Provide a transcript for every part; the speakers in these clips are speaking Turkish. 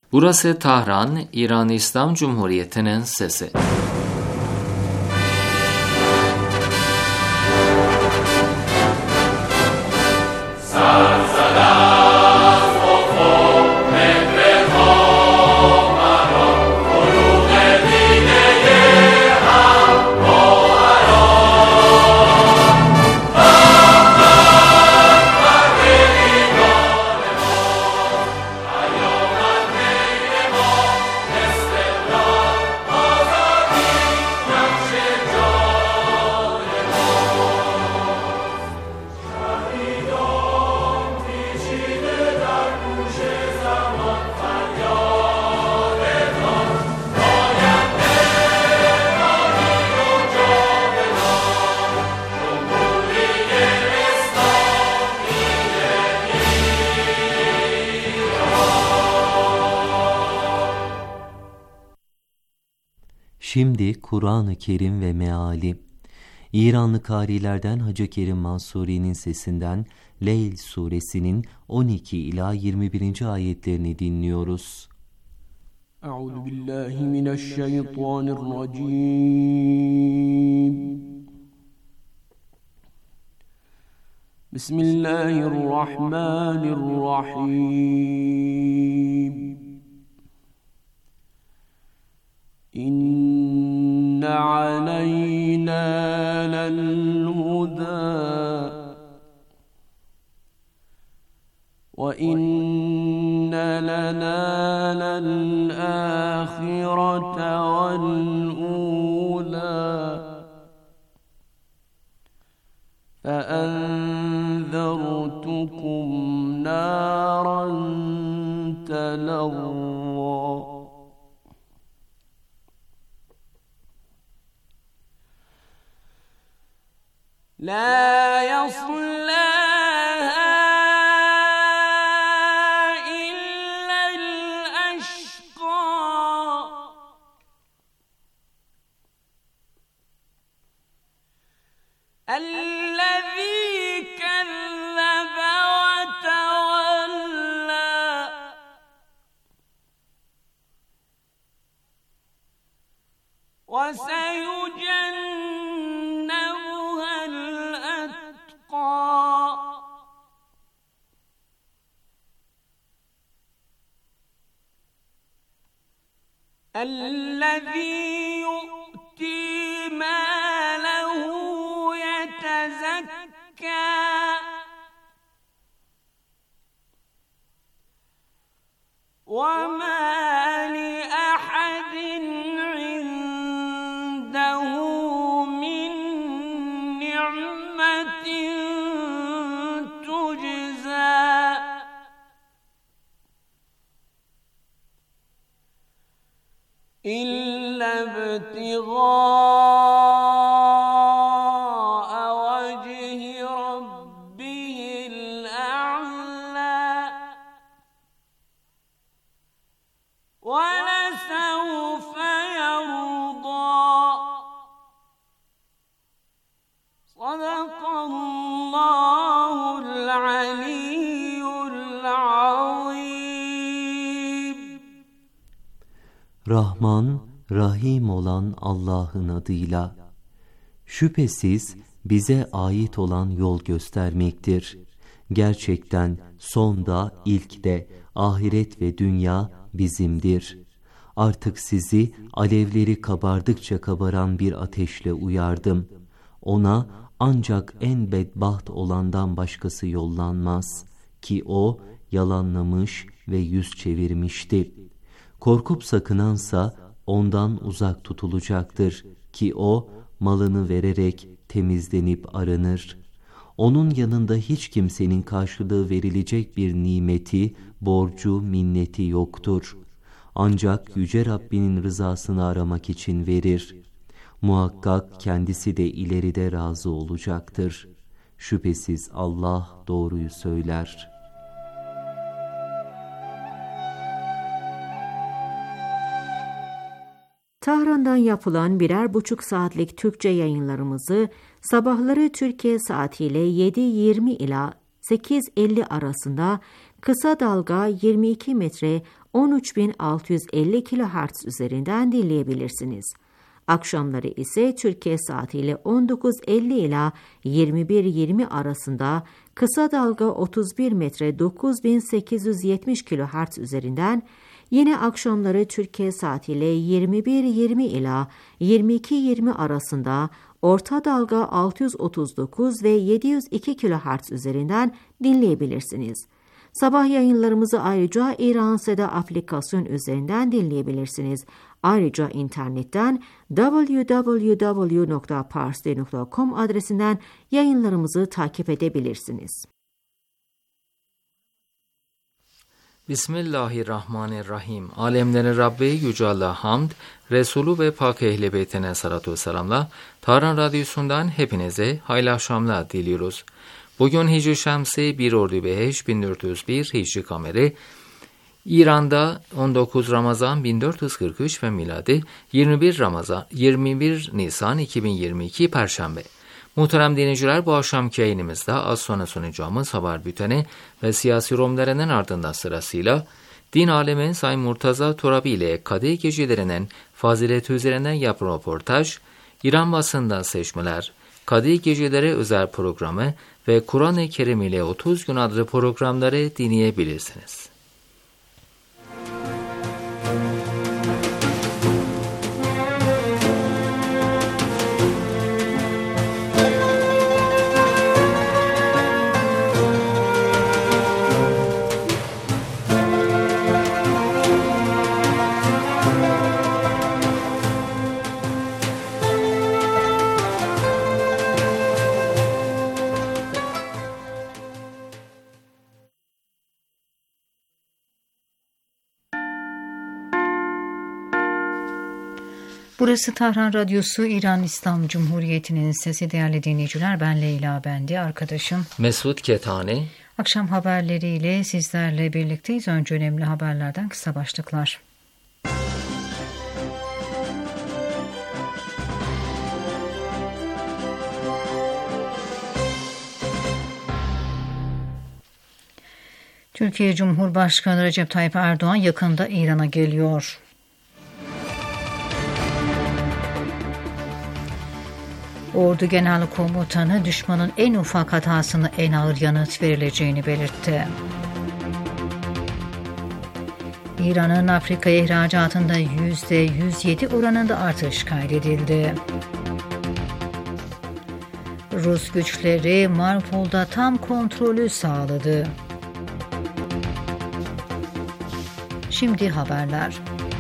Burası Tahran, İran İslam Cumhuriyeti'nin sesi. Şimdi Kur'an-ı Kerim ve meali. İranlı karilerden Hacı Kerim Mansuri'nin sesinden Leyl suresinin 12 ila 21. ayetlerini dinliyoruz. Euzubillahimineşşeytanirracim. Bismillahirrahmanirrahim. İnne aleyna lel-huda ve inne lena lel-âhirete vel-ûlâ فَأَنذَرْتُكُمْ نَارًا تَلَظَّى لَا يَصْلَاهَا إِلَّا الْأَشْقَى الَّذِي كَذَّبَ وَتَوَلَّى وَسَيُجَنَّبُهَا الْأَتْقَى الَّذِي يُؤْتِي مَالَهُ يَتَزَكَّى وَمَا لِأَحَدٍ عِندَهُ مِن نِّعْمَةٍ تُجْزَى إِلَّا ابْتِغَاءَ وَجْهِ رَبِّهِ الْأَعْلَى وَلَسَوْفَ يَرْضَى صَدَقَ اللّٰهُ الْعَلِيُّ الْعَظِيمُ. Rahman, Rahim olan Allah'ın adıyla. Şüphesiz bize ait olan yol göstermektir. Gerçekten son da ilk de ahiret ve dünya bizimdir. Artık sizi alevleri kabardıkça kabaran bir ateşle uyardım. Ona ancak en bedbaht olandan başkası yollanmaz ki o yalanlamış ve yüz çevirmişti. Korkup sakınansa ondan uzak tutulacaktır ki o malını vererek temizlenip arınır. Onun yanında hiç kimsenin karşılığı verilecek bir nimeti, borcu, minneti yoktur. Ancak Yüce Rabbinin rızasını aramak için verir. Muhakkak kendisi de ileride razı olacaktır. Şüphesiz Allah doğruyu söyler. Tahran'dan yapılan 1,5 saatlik Türkçe yayınlarımızı sabahları Türkiye saatiyle 7:20 ila 8.50 arasında, kısa dalga 22 metre 13.650 kHz üzerinden dinleyebilirsiniz. Akşamları ise Türkiye saatiyle 19.50 ila 21.20 arasında kısa dalga 31 metre 9.870 kHz üzerinden, yine akşamları Türkiye saatiyle 21.20 ila 22.20 arasında orta dalga 639 ve 702 kHz üzerinden dinleyebilirsiniz. Sabah yayınlarımızı ayrıca İran Seda aplikasyon üzerinden dinleyebilirsiniz. Ayrıca internetten www.parsi.com adresinden yayınlarımızı takip edebilirsiniz. Bismillahirrahmanirrahim. Alemlerin Rabbi Yüce Allah'a hamd, Resulü ve Pak Ehl-i Beytine salatu ve selamla Tahran Radyosu'ndan hepinize hayırlı akşamlar diliyoruz. Bugün Hicri Şemsi 1 Ordubehişt 1401 Hicri Kameri, İran'da 19 Ramazan 1443 ve miladi 21 Nisan 2022 Perşembe. Muhterem dinleyiciler, bu akşamki yayınımızda az sonra sunacağımız haber bülteni ve siyasi yorumlarının ardından sırasıyla din alemi Sayın Murtaza Torabi ile Kadir Gecelerinin fazileti üzerinden yapılan röportaj, İran basından seçmeler, Kadir Geceleri özel programı ve Kur'an-ı Kerim ile 30 gün adlı programları dinleyebilirsiniz. Burası Tahran Radyosu, İran İslam Cumhuriyeti'nin sesi. Değerli dinleyiciler, ben Leyla Bendi, arkadaşım Mesut Ketani. Akşam haberleriyle sizlerle birlikteyiz. Önce önemli haberlerden kısa başlıklar. Türkiye Cumhurbaşkanı Recep Tayyip Erdoğan yakında İran'a geliyor. Ordu Genel Komutanı düşmanın en ufak hatasını en ağır yanıt verileceğini belirtti. İran'ın Afrika'ya ihracatında %107 oranında artış kaydedildi. Rus güçleri Mariupol'da tam kontrolü sağladı. Şimdi haberler.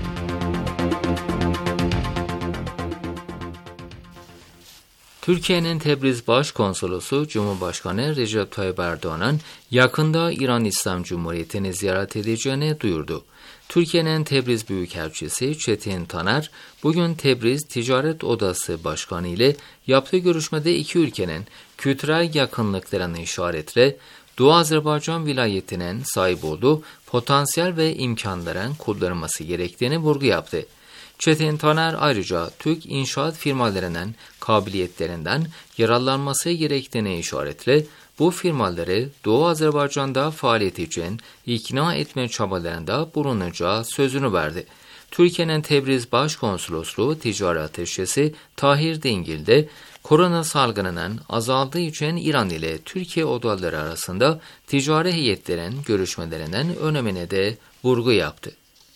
Türkiye'nin Tebriz Başkonsolosu Cumhurbaşkanı Recep Tayyip Erdoğan'ın yakında İran İslam Cumhuriyeti'ni ziyaret edeceğini duyurdu. Türkiye'nin Tebriz Büyükelçisi Çetin Taner, bugün Tebriz Ticaret Odası Başkanı ile yaptığı görüşmede iki ülkenin kültürel yakınlıklarını işaretle Doğu Azerbaycan vilayetinin sahip olduğu potansiyel ve imkanların kullanılması gerektiğini vurgu yaptı. Çetin Taner ayrıca Türk inşaat firmalarının kabiliyetlerinden yararlanması gerektiğini işaretle bu firmaları Doğu Azerbaycan'da faaliyet için ikna etme çabalarında bulunacağı sözünü verdi. Türkiye'nin Tebriz Başkonsolosluğu Ticari Ateşesi Tahir Dingil de korona salgınının azaldığı için İran ile Türkiye odaları arasında ticari heyetlerin görüşmelerinin önemine de vurgu yaptı.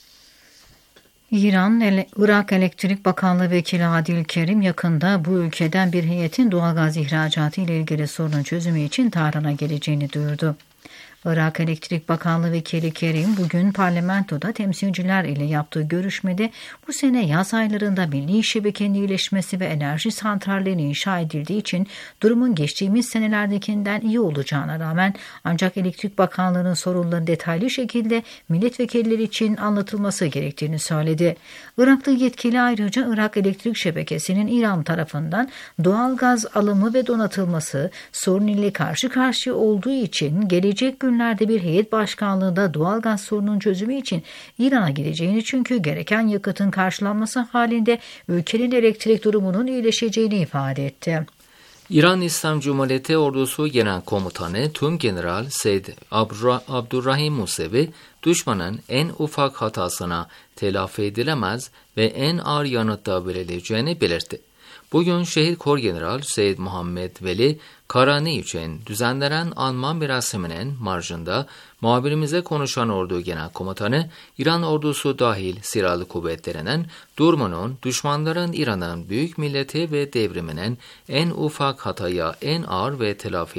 Irak Elektrik Bakanlığı Vekili Adil Kerim yakında bu ülkeden bir heyetin doğalgaz ihracatı ile ilgili sorunun çözümü için Tahran'a geleceğini duyurdu. Irak Elektrik Bakanlığı Vekili Kerim bugün parlamentoda temsilciler ile yaptığı görüşmede bu sene yaz aylarında milli şebekenin iyileşmesi ve enerji santrallerinin inşa edildiği için durumun geçtiğimiz senelerdekinden iyi olacağına rağmen ancak Elektrik Bakanlığı'nın sorunlarının detaylı şekilde milletvekilleri için anlatılması gerektiğini söyledi. Iraklı yetkili ayrıca Irak elektrik şebekesinin İran tarafından doğal gaz alımı ve donatılması sorun ile karşı karşıya olduğu için gelecek günlerde bir heyet başkanlığında doğal gaz sorunun çözümü için İran'a gideceğini, çünkü gereken yakıtın karşılanması halinde ülkenin elektrik durumunun iyileşeceğini ifade etti. İran İslam Cumhuriyeti Ordusu Genel Komutanı Tümgeneral Seyyid Abdurrahim Musevi, düşmanın en ufak hatasına telafi edilemez ve en ağır yanıtta verileceğini belirtti. Bugün Şehit Korgeneral Seyyid Muhammed Veli Karani için düzenlenen anma merasiminin marjında muhabirimize konuşan Ordu Genel Komutanı, İran ordusu dahil silahlı kuvvetlerinin durumunun düşmanların İran'ın büyük milleti ve devriminin en ufak hataya en ağır ve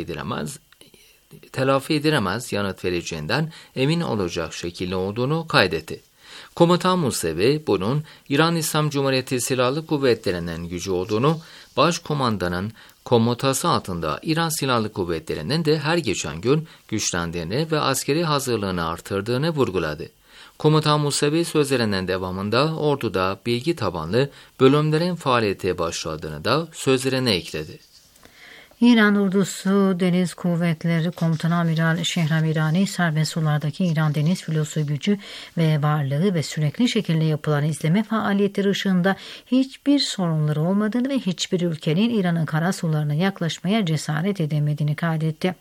telafi edilemez yanıt vereceğinden emin olacak şekilde olduğunu kaydetti. Komutan Musevi bunun İran İslam Cumhuriyeti Silahlı Kuvvetleri'nin gücü olduğunu, başkomandanın komutası altında İran Silahlı Kuvvetleri'nin de her geçen gün güçlendiğini ve askeri hazırlığını artırdığını vurguladı. Komutan Musevi sözlerinin devamında orduda bilgi tabanlı bölümlerin faaliyete başladığını da sözlerine ekledi. İran Ordusu Deniz Kuvvetleri Komutanı Amiral Şehram İrani, serbest sulardaki İran Deniz Filosu gücü ve varlığı ve sürekli şekilde yapılan izleme faaliyetleri ışığında hiçbir sorunları olmadığını ve hiçbir ülkenin İran'ın karasularına yaklaşmaya cesaret edemediğini kaydetti.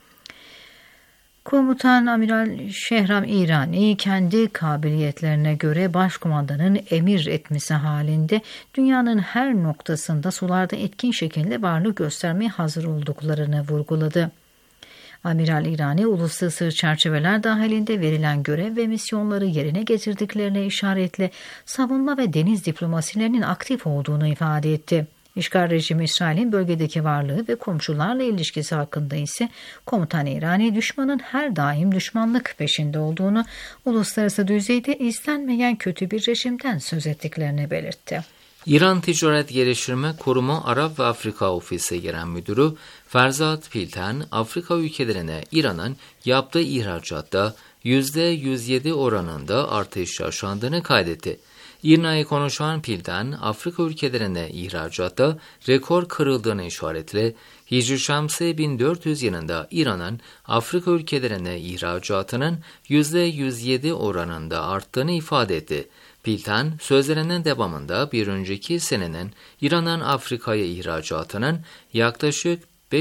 Komutan Amiral Şehram İrani, kendi kabiliyetlerine göre başkomandanın emir etmesi halinde dünyanın her noktasında sularda etkin şekilde varlık göstermeye hazır olduklarını vurguladı. Amiral İrani, uluslararası çerçeveler dahilinde verilen görev ve misyonları yerine getirdiklerine işaretle savunma ve deniz diplomasilerinin aktif olduğunu ifade etti. İşgal rejimi İsrail'in bölgedeki varlığı ve komşularla ilişkisi hakkında ise Komutan İrani, düşmanın her daim düşmanlık peşinde olduğunu, uluslararası düzeyde izlenmeyen kötü bir rejimden söz ettiklerini belirtti. İran Ticaret Geliştirme Kurumu Arap ve Afrika Ofisi Genel Müdürü Ferzat Pilten, Afrika ülkelerine İran'ın yaptığı ihracatta %107 oranında artış yaşandığını kaydetti. İRNA'ya konuşan Pilten, Afrika ülkelerine ihracatta rekor kırıldığını işaretle, Hicri Şemsi 1400 yılında İran'ın Afrika ülkelerine ihracatının %107 oranında arttığını ifade etti. Pilten, sözlerinin devamında bir önceki senenin İran'ın Afrika'ya ihracatının yaklaşık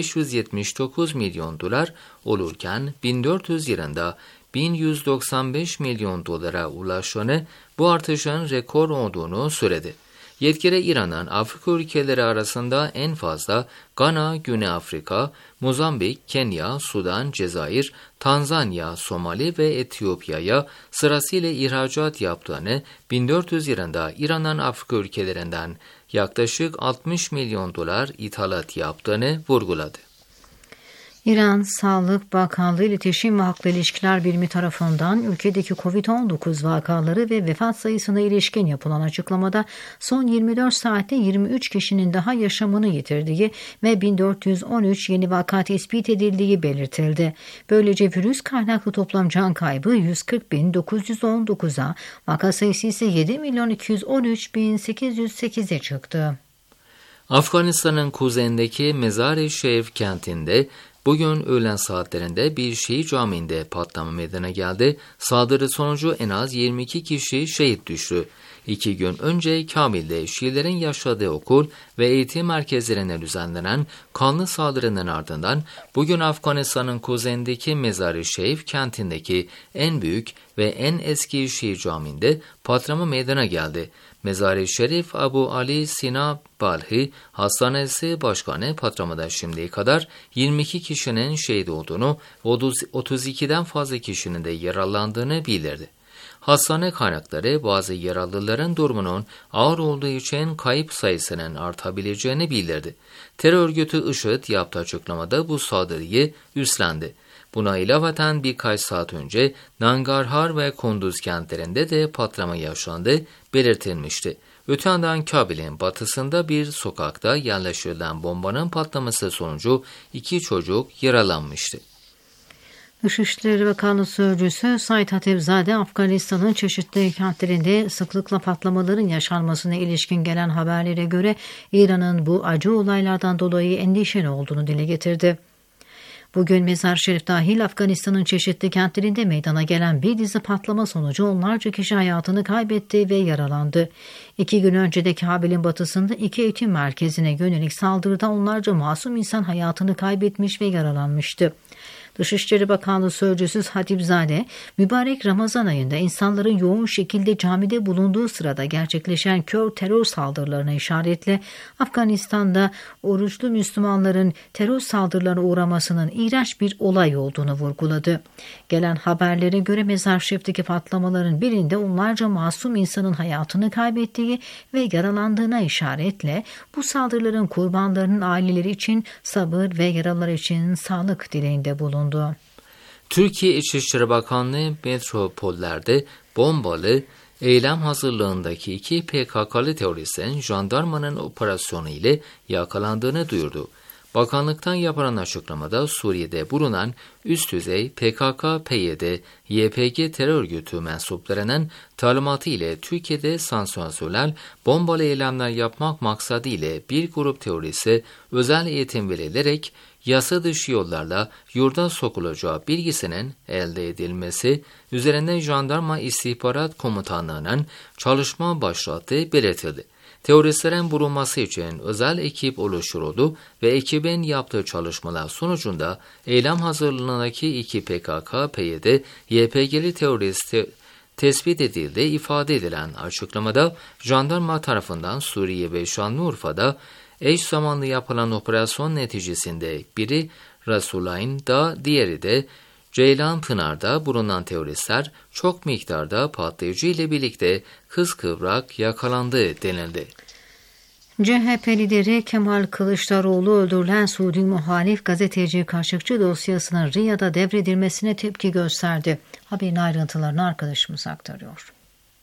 579 milyon dolar olurken 1400 yılında 1195 milyon dolara ulaşanı, bu artışın rekor olduğunu söyledi. Yetkili İran'ın Afrika ülkeleri arasında en fazla Gana, Güney Afrika, Mozambik, Kenya, Sudan, Cezayir, Tanzanya, Somali ve Etiyopya'ya sırasıyla ihracat yaptığını, 1400 yılında İran'ın Afrika ülkelerinden yaklaşık 60 milyon dolar ithalat yaptığını vurguladı. İran Sağlık Bakanlığı İletişim ve Halkla İlişkiler Birimi tarafından ülkedeki COVID-19 vakaları ve vefat sayısına ilişkin yapılan açıklamada son 24 saatte 23 kişinin daha yaşamını yitirdiği ve 1413 yeni vaka tespit edildiği belirtildi. Böylece virüs kaynaklı toplam can kaybı 140.919'a, vaka sayısı ise 7.213.808'e çıktı. Afganistan'ın kuzeyindeki Mezar-ı Şerif kentinde bugün öğlen saatlerinde bir Şii camiinde patlama meydana geldi. Saldırı sonucu en az 22 kişi şehit düştü. 2 gün önce Kabil'de Şiilerin yaşadığı okul ve eğitim merkezlerine düzenlenen kanlı saldırının ardından bugün Afganistan'ın kuzeyindeki Mezar-ı Şerif kentindeki en büyük ve en eski Şii camiinde patlama meydana geldi. Mezar-ı Şerif Abu Ali Sina Balhi Hastanesi Başkanı patlamada şimdiye kadar 22 kişinin şehit olduğunu, 32'den fazla kişinin de yaralandığını bildirdi. Hastane kaynakları bazı yaralıların durumunun ağır olduğu için kayıp sayısının artabileceğini bildirdi. Terör örgütü IŞİD yaptığı açıklamada bu saldırıyı üstlendi. Buna ilaveten birkaç saat önce Nangarhar ve Kunduz kentlerinde de patlama yaşandı belirtilmişti. Öte yandan Kabil'in batısında bir sokakta yerleştirilen bombanın patlaması sonucu 2 çocuk yaralanmıştı. Dışişleri Bakanlığı Sözcüsü Said Hatipzade, Afganistan'ın çeşitli kentlerinde sıklıkla patlamaların yaşanmasına ilişkin gelen haberlere göre İran'ın bu acı olaylardan dolayı endişeli olduğunu dile getirdi. Bugün Mezar-ı dahil Afganistan'ın çeşitli kentlerinde meydana gelen bir dizi patlama sonucu onlarca kişi hayatını kaybetti ve yaralandı. 2 gün önce de Kabil'in batısında 2 eğitim merkezine yönelik saldırıda onlarca masum insan hayatını kaybetmiş ve yaralanmıştı. Dışişleri Bakanlığı Sözcüsü Hatipzade, mübarek Ramazan ayında insanların yoğun şekilde camide bulunduğu sırada gerçekleşen kör terör saldırılarına işaretle Afganistan'da oruçlu Müslümanların terör saldırılarına uğramasının iğrenç bir olay olduğunu vurguladı. Gelen haberlere göre Mezar-ı patlamaların birinde onlarca masum insanın hayatını kaybettiği ve yaralandığına işaretle bu saldırıların kurbanlarının aileleri için sabır ve yaralılar için sağlık dileğinde bulundu. Türkiye İçişleri Bakanlığı metropollerde bombalı eylem hazırlığındaki 2 PKK'lı teröristin jandarmanın operasyonu ile yakalandığını duyurdu. Bakanlıktan yapılan açıklamada Suriye'de bulunan üst düzey PKK-PYD, YPG terör örgütü mensuplarının talimatı ile Türkiye'de sansasyonel bombalı eylemler yapmak maksadı ile bir grup teröriste özel eğitim verilerek yasa dışı yollarla yurda sokulacağı bilgisinin elde edilmesi üzerinden Jandarma İstihbarat Komutanlığı'nın çalışma başlattığı belirtildi. Teröristlerin bulunması için özel ekip oluşturuldu ve ekibin yaptığı çalışmalar sonucunda eylem hazırlığındaki 2 PKK-PYD, YPG'li terörist tespit edildiği ifade edilen açıklamada jandarma tarafından Suriye ve Şanlıurfa'da eş zamanlı yapılan operasyon neticesinde biri Resulayn'da, diğeri de Ceylanpınar'da bulunan teröristler çok miktarda patlayıcı ile birlikte kıskıvrak yakalandı denildi. CHP lideri Kemal Kılıçdaroğlu öldürülen Suudi muhalif gazeteci Kaşıkçı dosyasının Riyad'a devredilmesine tepki gösterdi. Haberin ayrıntılarını arkadaşımız aktarıyor.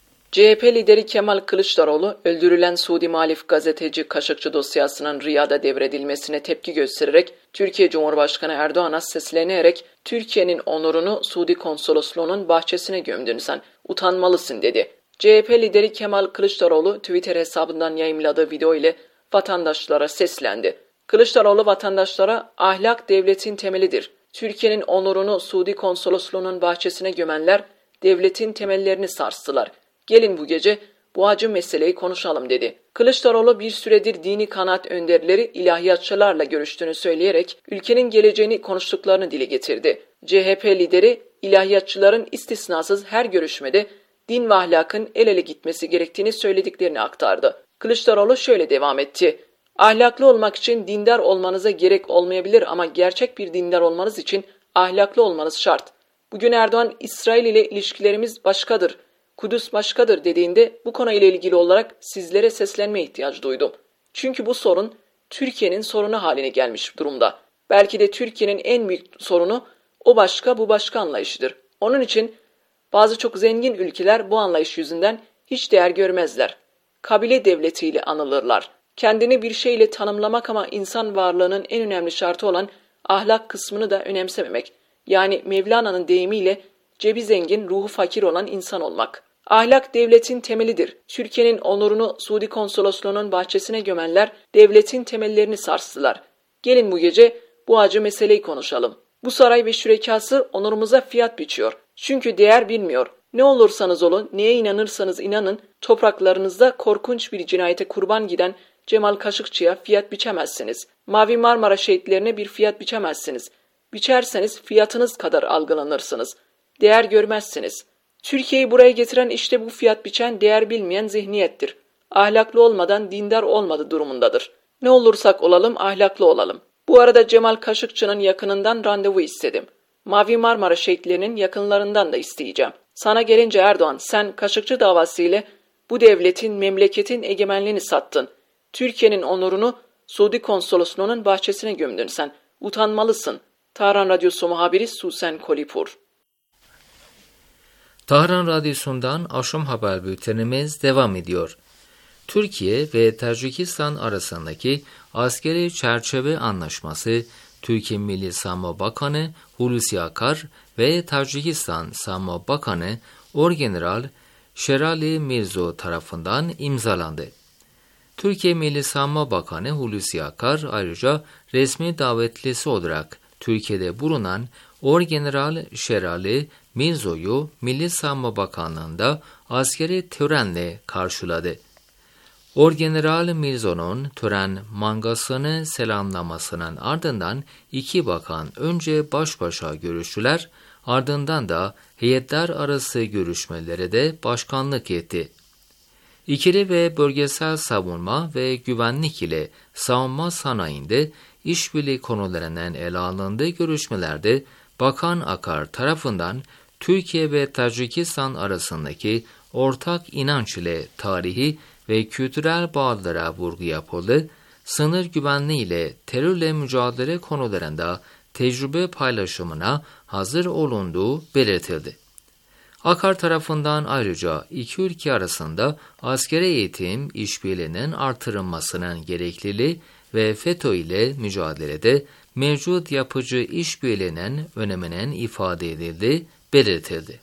CHP lideri Kemal Kılıçdaroğlu, öldürülen Suudi muhalif gazeteci Kaşıkçı dosyasının Riyad'a devredilmesine tepki göstererek, Türkiye Cumhurbaşkanı Erdoğan'a seslenerek, Türkiye'nin onurunu Suudi konsolosluğunun bahçesine gömdün sen, utanmalısın dedi. CHP lideri Kemal Kılıçdaroğlu, Twitter hesabından yayımladığı video ile vatandaşlara seslendi. Kılıçdaroğlu vatandaşlara, ahlak devletin temelidir. Türkiye'nin onurunu Suudi konsolosluğunun bahçesine gömenler, devletin temellerini sarstılar. Gelin bu gece bu acı meseleyi konuşalım dedi. Kılıçdaroğlu bir süredir dini kanaat önderleri ilahiyatçılarla görüştüğünü söyleyerek ülkenin geleceğini konuştuklarını dile getirdi. CHP lideri ilahiyatçıların istisnasız her görüşmede din ve ahlakın el ele gitmesi gerektiğini söylediklerini aktardı. Kılıçdaroğlu şöyle devam etti. Ahlaklı olmak için dindar olmanıza gerek olmayabilir ama gerçek bir dindar olmanız için ahlaklı olmanız şart. Bugün Erdoğan İsrail ile ilişkilerimiz başkadır, Kudüs başkadır dediğinde bu konuyla ilgili olarak sizlere seslenme ihtiyacı duydum. Çünkü bu sorun Türkiye'nin sorunu haline gelmiş durumda. Belki de Türkiye'nin en büyük sorunu o başka bu başka anlayışıdır. Onun için bazı çok zengin ülkeler bu anlayış yüzünden hiç değer görmezler. Kabile devletiyle anılırlar. Kendini bir şeyle tanımlamak ama insan varlığının en önemli şartı olan ahlak kısmını da önemsememek. Yani Mevlana'nın deyimiyle cebi zengin, ruhu fakir olan insan olmak. Ahlak devletin temelidir. Türkiye'nin onurunu Suudi konsolosluğunun bahçesine gömenler devletin temellerini sarstılar. Gelin bu gece bu acı meseleyi konuşalım. Bu saray ve şürekası onurumuza fiyat biçiyor. Çünkü değer bilmiyor. Ne olursanız olun, neye inanırsanız inanın, topraklarınızda korkunç bir cinayete kurban giden Cemal Kaşıkçı'ya fiyat biçemezsiniz. Mavi Marmara şehitlerine bir fiyat biçemezsiniz. Biçerseniz fiyatınız kadar algılanırsınız. Değer görmezsiniz. Türkiye'yi buraya getiren işte bu fiyat biçen, değer bilmeyen zihniyettir. Ahlaklı olmadan dindar olmadı durumundadır. Ne olursak olalım ahlaklı olalım. Bu arada Cemal Kaşıkçı'nın yakınından randevu istedim. Mavi Marmara şehitlerinin yakınlarından da isteyeceğim. Sana gelince Erdoğan, sen Kaşıkçı davası ile bu devletin, memleketin egemenliğini sattın. Türkiye'nin onurunu Suudi konsolosluğunun bahçesine gömdün sen. Utanmalısın. Tahran Radyosu muhabiri Susen Kolipur. Tahran Radyosu'ndan akşam haber bültenimiz devam ediyor. Türkiye ve Tacikistan arasındaki askeri çerçeve anlaşması, Türkiye Milli Savunma Bakanı Hulusi Akar ve Tacikistan Savunma Bakanı Orgeneral Şerali Mirzo tarafından imzalandı. Türkiye Milli Savunma Bakanı Hulusi Akar ayrıca resmi davetlisi olarak Türkiye'de bulunan Orgeneral Şerali Mirzo'yu Milli Savunma Bakanlığı'nda askeri törenle karşıladı. Orgeneral Mirzo'nun tören mangasını selamlamasının ardından iki bakan önce baş başa görüştüler, ardından da heyetler arası görüşmelere de başkanlık etti. İkili ve bölgesel savunma ve güvenlik ile savunma sanayinde işbirliği konularının ele alındığı görüşmelerde Bakan Akar tarafından Türkiye ve Tacikistan arasındaki ortak inanç ile tarihi ve kültürel bağlara vurgu yapıldı, sınır güvenliği ile terörle mücadele konularında tecrübe paylaşımına hazır olunduğu belirtildi. Akar tarafından ayrıca iki ülke arasında askeri eğitim işbirliğinin artırılmasının gerekliliği ve FETÖ ile mücadelede mevcut yapıcı işbirliğinin öneminin ifade edildiği belirtildi.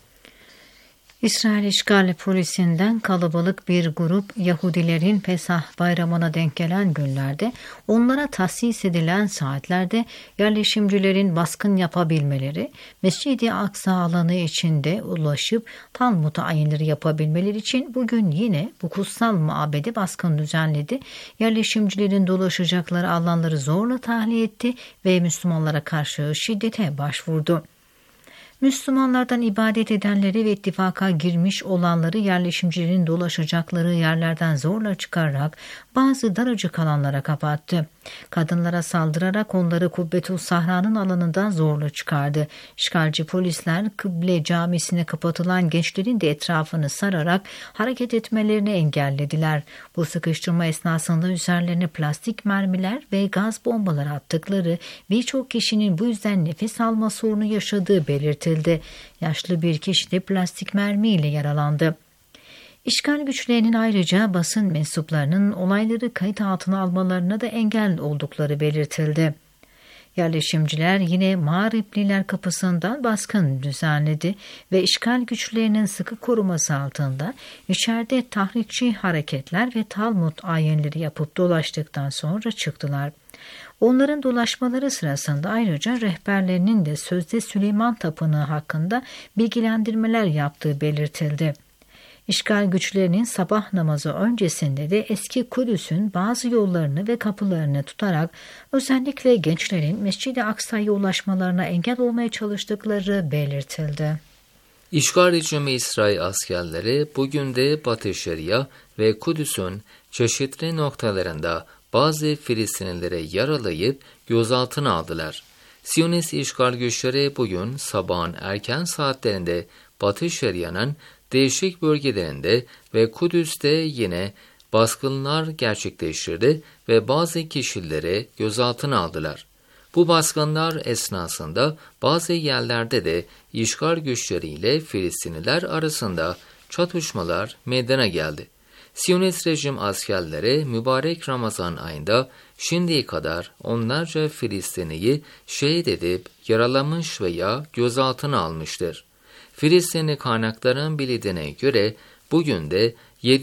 İsrail İşgal Polisi'nden kalabalık bir grup Yahudilerin Pesah bayramına denk gelen günlerde onlara tahsis edilen saatlerde yerleşimcilerin baskın yapabilmeleri, Mescid-i Aksa alanı içinde ulaşıp Talmud ayinleri yapabilmeleri için bugün yine bu kutsal mabede baskın düzenledi, yerleşimcilerin dolaşacakları alanları zorla tahliye etti ve Müslümanlara karşı şiddete başvurdu. Müslümanlardan ibadet edenleri ve ittifaka girmiş olanları yerleşimcilerin dolaşacakları yerlerden zorla çıkararak bazı daracık alanlara kapattı. Kadınlara saldırarak onları Kubbetül Sahra'nın alanından zorla çıkardı. İşgalci polisler Kıble Camisi'ne kapatılan gençlerin de etrafını sararak hareket etmelerini engellediler. Bu sıkıştırma esnasında üzerlerine plastik mermiler ve gaz bombaları attıkları, birçok kişinin bu yüzden nefes alma sorunu yaşadığı belirtildi. Yaşlı bir kişi de plastik mermiyle yaralandı. İşgal güçlerinin ayrıca basın mensuplarının olayları kayıt altına almalarına da engel oldukları belirtildi. Yerleşimciler yine Mağripliler kapısından baskın düzenledi ve işgal güçlerinin sıkı koruması altında içeride tahrikçi hareketler ve Talmud ayinleri yapıp dolaştıktan sonra çıktılar. Onların dolaşmaları sırasında ayrıca rehberlerinin de sözde Süleyman Tapınağı hakkında bilgilendirmeler yaptığı belirtildi. İşgal güçlerinin sabah namazı öncesinde de eski Kudüs'ün bazı yollarını ve kapılarını tutarak özellikle gençlerin Mescid-i Aksa'ya ulaşmalarına engel olmaya çalıştıkları belirtildi. İşgal rejimi İsrail askerleri bugün de Batı Şeria ve Kudüs'ün çeşitli noktalarında bazı Filistinlileri yaralayıp gözaltına aldılar. Siyonist işgal güçleri bugün sabahın erken saatlerinde Batı Şeria'nın değişik bölgelerinde ve Kudüs'te yine baskınlar gerçekleştirdi ve bazı kişileri gözaltına aldılar. Bu baskınlar esnasında bazı yerlerde de işgal güçleriyle Filistinliler arasında çatışmalar meydana geldi. Siyonist rejim askerleri mübarek Ramazan ayında şimdiye kadar onlarca Filistinliyi şehit edip yaralamış veya gözaltına almıştır. Filistinli kaynakların bildiğine göre bugün de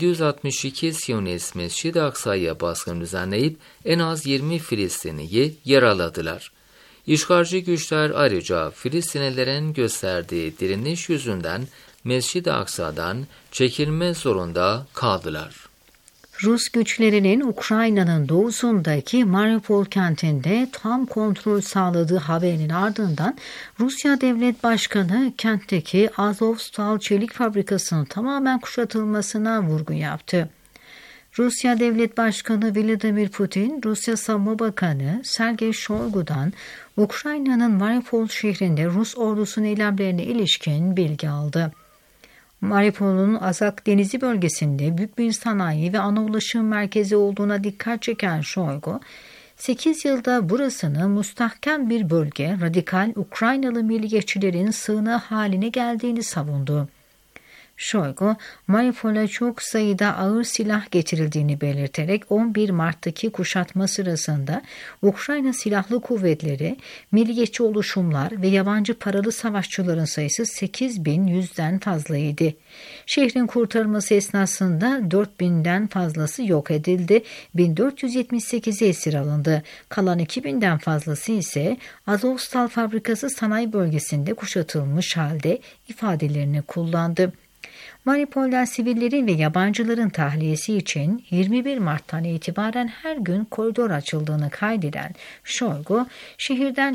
762 Siyonist Mescid-i Aksa'ya baskın düzenleyip en az 20 Filistinliyi yaraladılar. İşgalci güçler ayrıca Filistinlilerin gösterdiği direniş yüzünden Mescid-i Aksa'dan çekilme zorunda kaldılar. Rus güçlerinin Ukrayna'nın doğusundaki Mariupol kentinde tam kontrol sağladığı haberinin ardından Rusya Devlet Başkanı kentteki Azovstal çelik fabrikasının tamamen kuşatılmasına vurgu yaptı. Rusya Devlet Başkanı Vladimir Putin, Rusya Savunma Bakanı Sergey Shoigu'dan Ukrayna'nın Mariupol şehrinde Rus ordusunun eylemlerine ilişkin bilgi aldı. Mariupol'un Azak Denizi bölgesinde büyük bir sanayi ve ana ulaşım merkezi olduğuna dikkat çeken Shoigu, 8 yılda burasının müstahkem bir bölge, radikal Ukraynalı milliyetçilerin sığınağı haline geldiğini savundu. Shoigu, Mariupol'a çok sayıda ağır silah getirildiğini belirterek 11 Mart'taki kuşatma sırasında Ukrayna Silahlı Kuvvetleri, milliyetçi oluşumlar ve yabancı paralı savaşçıların sayısı 8.100'den fazlaydı. Şehrin kurtarılması esnasında 4.000'den fazlası yok edildi, 1478'i esir alındı. Kalan 2.000'den fazlası ise Azovstal fabrikası sanayi bölgesinde kuşatılmış halde ifadelerini kullandı. Mariupol'den sivillerin ve yabancıların tahliyesi için 21 Mart'tan itibaren her gün koridor açıldığını kaydeden Shoigu, şehirden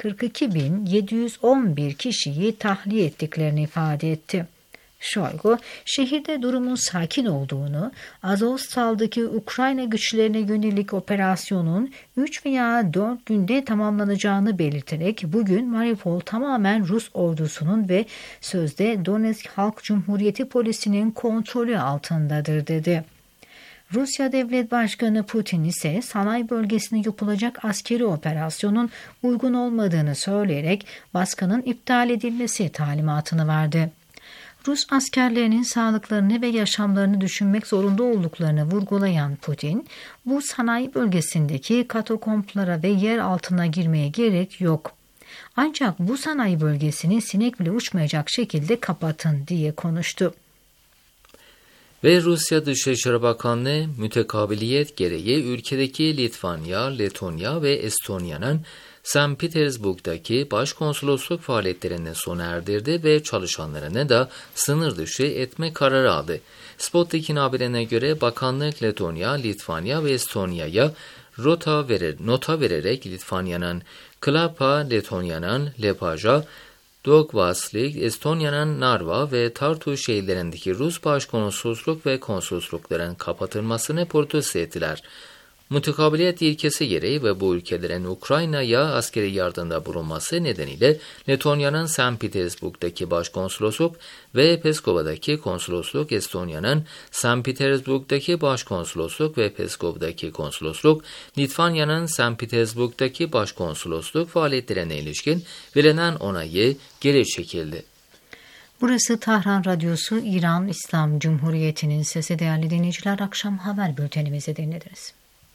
142.711 kişiyi tahliye ettiklerini ifade etti. Shoigu, şehirde durumun sakin olduğunu, Azovstal'daki Ukrayna güçlerine yönelik operasyonun 3 veya 4 günde tamamlanacağını belirterek bugün Mariupol tamamen Rus ordusunun ve sözde Donetsk Halk Cumhuriyeti Polisi'nin kontrolü altındadır dedi. Rusya Devlet Başkanı Putin ise sanayi bölgesine yapılacak askeri operasyonun uygun olmadığını söyleyerek baskının iptal edilmesi talimatını verdi. Rus askerlerinin sağlıklarını ve yaşamlarını düşünmek zorunda olduklarını vurgulayan Putin, bu sanayi bölgesindeki katakomplara ve yer altına girmeye gerek yok. Ancak bu sanayi bölgesini sinek bile uçmayacak şekilde kapatın diye konuştu. Ve Rusya Dışişleri Bakanlığı mütekabiliyet gereği ülkedeki Litvanya, Letonya ve Estonya'nın St. Petersburg'daki başkonsolosluk faaliyetlerini sona erdirdi ve çalışanlarını da sınır dışı etme kararı aldı. Sputnik'in haberine göre bakanlık Letonya, Litvanya ve Estonya'ya nota vererek Litvanya'nın Klapa, Letonya'nın Lepaja, Daugavpils, Estonya'nın Narva ve Tartu şehirlerindeki Rus başkonsolosluk ve konsoloslukların kapatılmasını protesto ettiler. Mutekabiliyet ilkesi gereği ve bu ülkelerin Ukrayna'ya askeri yardımda bulunması nedeniyle Letonya'nın St. Petersburg'daki başkonsolosluk ve Peskova'daki konsolosluk, Estonya'nın St. Petersburg'daki başkonsolosluk ve Peskova'daki konsolosluk, Litvanya'nın St. Petersburg'daki başkonsolosluk faaliyetlerine ilişkin verilen onayı geri çekildi. Burası Tahran Radyosu, İran İslam Cumhuriyeti'nin sesi. Değerli dinleyiciler, akşam haber bültenimizi dinlediniz.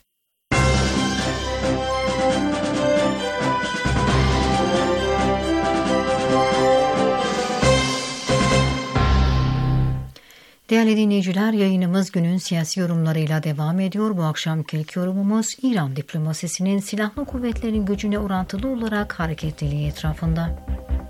Değerli dinleyiciler, yayınımız günün siyasi yorumlarıyla devam ediyor. Bu akşamki ilk yorumumuz İran diplomasisinin silahlı kuvvetlerin gücüne orantılı olarak hareketliliği etrafında.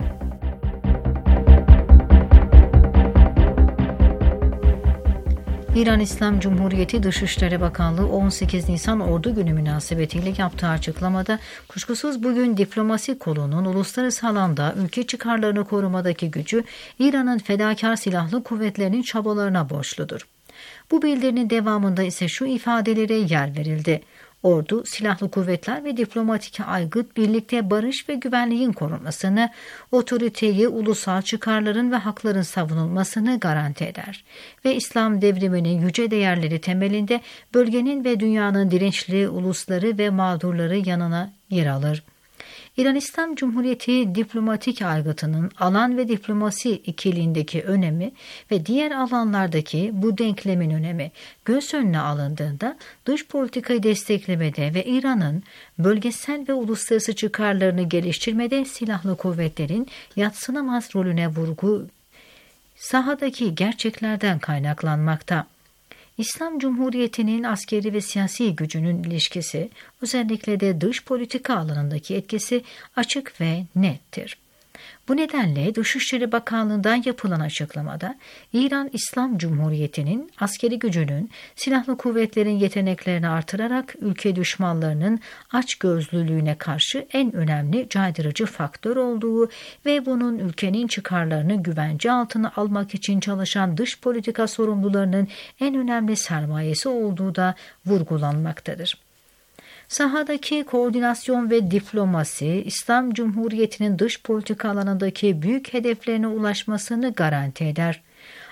İran İslam Cumhuriyeti Dışişleri Bakanlığı 18 Nisan Ordu Günü münasebetiyle yaptığı açıklamada kuşkusuz bugün diplomasi kolunun uluslararası alanda ülke çıkarlarını korumadaki gücü İran'ın fedakar silahlı kuvvetlerinin çabalarına borçludur. Bu bildirinin devamında ise şu ifadelere yer verildi. Ordu, silahlı kuvvetler ve diplomatik aygıt birlikte barış ve güvenliğin korunmasını, otoriteyi, ulusal çıkarların ve hakların savunulmasını garanti eder ve İslam devriminin yüce değerleri temelinde bölgenin ve dünyanın dirençli ulusları ve mağdurları yanına yer alır. İran İslam Cumhuriyeti diplomatik aygıtının alan ve diplomasi ikiliğindeki önemi ve diğer alanlardaki bu denklemin önemi göz önüne alındığında dış politikayı desteklemede ve İran'ın bölgesel ve uluslararası çıkarlarını geliştirmede silahlı kuvvetlerin yadsınamaz rolüne vurgu sahadaki gerçeklerden kaynaklanmakta. İslam Cumhuriyeti'nin askeri ve siyasi gücünün ilişkisi, özellikle de dış politika alanındaki etkisi açık ve nettir. Bu nedenle Dışişleri Bakanlığı'ndan yapılan açıklamada İran İslam Cumhuriyeti'nin askeri gücünün silahlı kuvvetlerin yeteneklerini artırarak ülke düşmanlarının açgözlülüğüne karşı en önemli caydırıcı faktör olduğu ve bunun ülkenin çıkarlarını güvence altına almak için çalışan dış politika sorumlularının en önemli sermayesi olduğu da vurgulanmaktadır. Sahadaki koordinasyon ve diplomasi, İslam Cumhuriyeti'nin dış politika alanındaki büyük hedeflerine ulaşmasını garanti eder.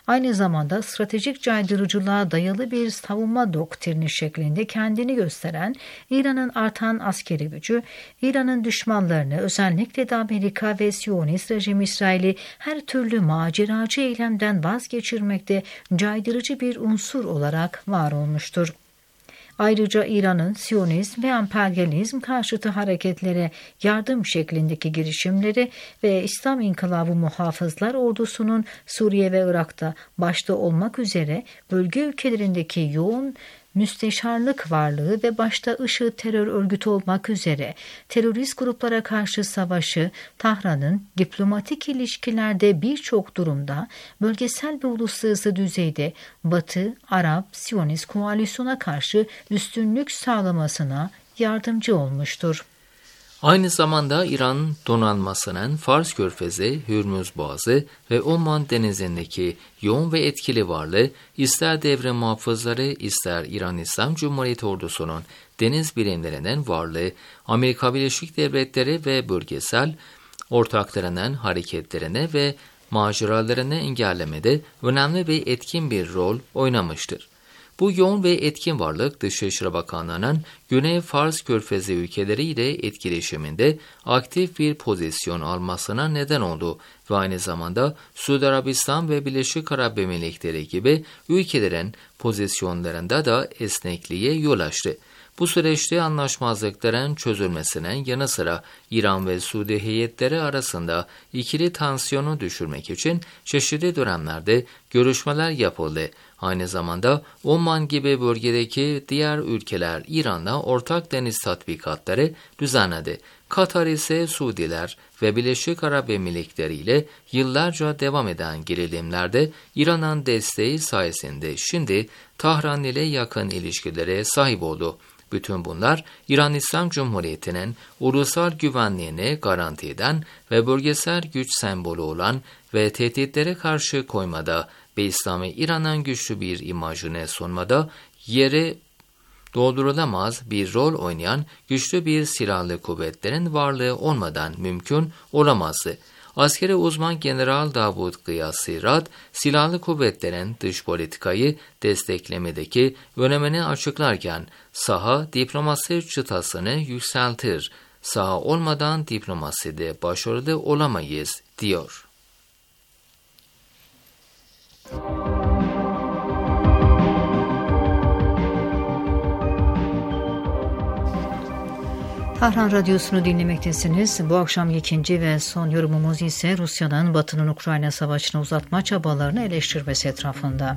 aynı zamanda stratejik caydırıcılığa dayalı bir savunma doktrini şeklinde kendini gösteren İran'ın artan askeri gücü, İran'ın düşmanlarını özellikle de Amerika ve Siyonist rejim İsrail'i her türlü maceracı eylemden vazgeçirmekte caydırıcı bir unsur olarak var olmuştur. Ayrıca İran'ın Siyonizm ve emperyalizm karşıtı hareketlere yardım şeklindeki girişimleri ve İslam İnkılabı Muhafızlar Ordusu'nun Suriye ve Irak'ta başta olmak üzere bölge ülkelerindeki yoğun müsteşarlık varlığı ve başta IŞİD terör örgütü olmak üzere terörist gruplara karşı savaşı, Tahran'ın diplomatik ilişkilerde birçok durumda bölgesel ve uluslararası düzeyde Batı, Arap, Siyonist koalisyona karşı üstünlük sağlamasına yardımcı olmuştur. Aynı zamanda İran donanmasının Fars Körfezi, Hürmüz Boğazı ve Oman Denizi'ndeki yoğun ve etkili varlığı, ister devre muhafızları, ister İran İslam Cumhuriyeti ordusunun deniz birimlerinin varlığı, Amerika Birleşik Devletleri ve bölgesel ortaklarının hareketlerine ve maceralarını engellemede önemli ve etkin bir rol oynamıştır. Bu yoğun ve etkin varlık Dışişleri Bakanlığı'nın Güney Fars Körfezi ülkeleri ile etkileşiminde aktif bir pozisyon almasına neden oldu ve aynı zamanda Suudi Arabistan ve Birleşik Arap Emirlikleri gibi ülkelerin pozisyonlarında da esnekliğe yol açtı. Bu süreçte anlaşmazlıkların çözülmesinin yanı sıra İran ve Suudi heyetleri arasında ikili tansiyonu düşürmek için çeşitli dönemlerde görüşmeler yapıldı. Aynı zamanda Oman gibi bölgedeki diğer ülkeler İran'la ortak deniz tatbikatları düzenledi. Katar ise Suudiler ve Birleşik Arap Emirlikleri ile yıllarca devam eden gerilimlerde İran'ın desteği sayesinde şimdi Tahran ile yakın ilişkilere sahip oldu. Bütün bunlar İran İslam Cumhuriyeti'nin ulusal güvenliğini garanti eden ve bölgesel güç sembolü olan ve tehditlere karşı koymada ve İslami İran'ın güçlü bir imajını sunmada yeri doldurulamaz bir rol oynayan güçlü bir silahlı kuvvetlerin varlığı olmadan mümkün olamazdı. Askeri uzman General Davud Gıyasi-Rad, silahlı kuvvetlerin dış politikayı desteklemedeki önemini açıklarken, saha diplomasi çıtasını yükseltir, saha olmadan diplomaside başarılı olamayız, diyor. Tahran Radyosu'nu dinlemektesiniz. Bu akşam ikinci ve son yorumumuz ise Rusya'nın Batı'nın Ukrayna Savaşı'nı uzatma çabalarını eleştirmesi etrafında.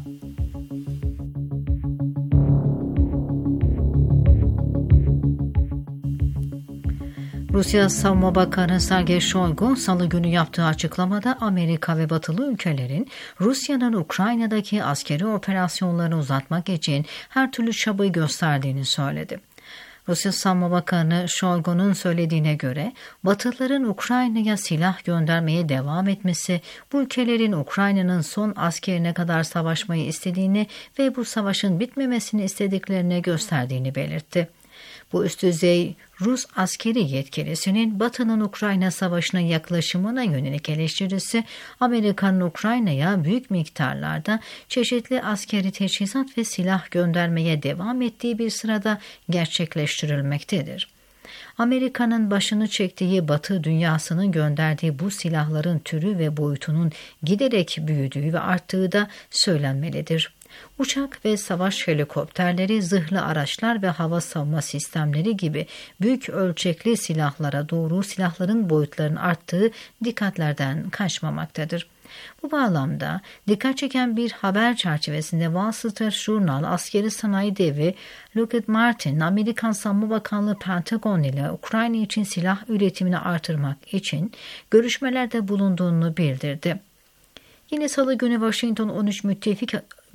Rusya Savunma Bakanı Sergey Shoigu, Salı günü yaptığı açıklamada Amerika ve Batılı ülkelerin Rusya'nın Ukrayna'daki askeri operasyonlarını uzatmak için her türlü çabayı gösterdiğini söyledi. Rusya Savunma Bakanı Shoigu'nun söylediğine göre Batılıların Ukrayna'ya silah göndermeye devam etmesi, bu ülkelerin Ukrayna'nın son askerine kadar savaşmayı istediğini ve bu savaşın bitmemesini istediklerini gösterdiğini belirtti. Bu üst düzey Rus askeri yetkilisinin Batı'nın Ukrayna Savaşı'na yaklaşımına yönelik eleştirisi, Amerika'nın Ukrayna'ya büyük miktarlarda çeşitli askeri teçhizat ve silah göndermeye devam ettiği bir sırada gerçekleştirilmektedir. Amerika'nın başını çektiği Batı dünyasının gönderdiği bu silahların türü ve boyutunun giderek büyüdüğü ve arttığı da söylenmelidir. Uçak ve savaş helikopterleri, zırhlı araçlar ve hava savunma sistemleri gibi büyük ölçekli silahlara doğru silahların boyutlarının arttığı dikkatlerden kaçmamaktadır. Bu bağlamda dikkat çeken bir haber çerçevesinde Wall Street Journal, askeri sanayi devi Lockheed Martin, Amerikan Savunma Bakanlığı Pentagon ile Ukrayna için silah üretimini artırmak için görüşmelerde bulunduğunu bildirdi. Yine Salı günü Washington 13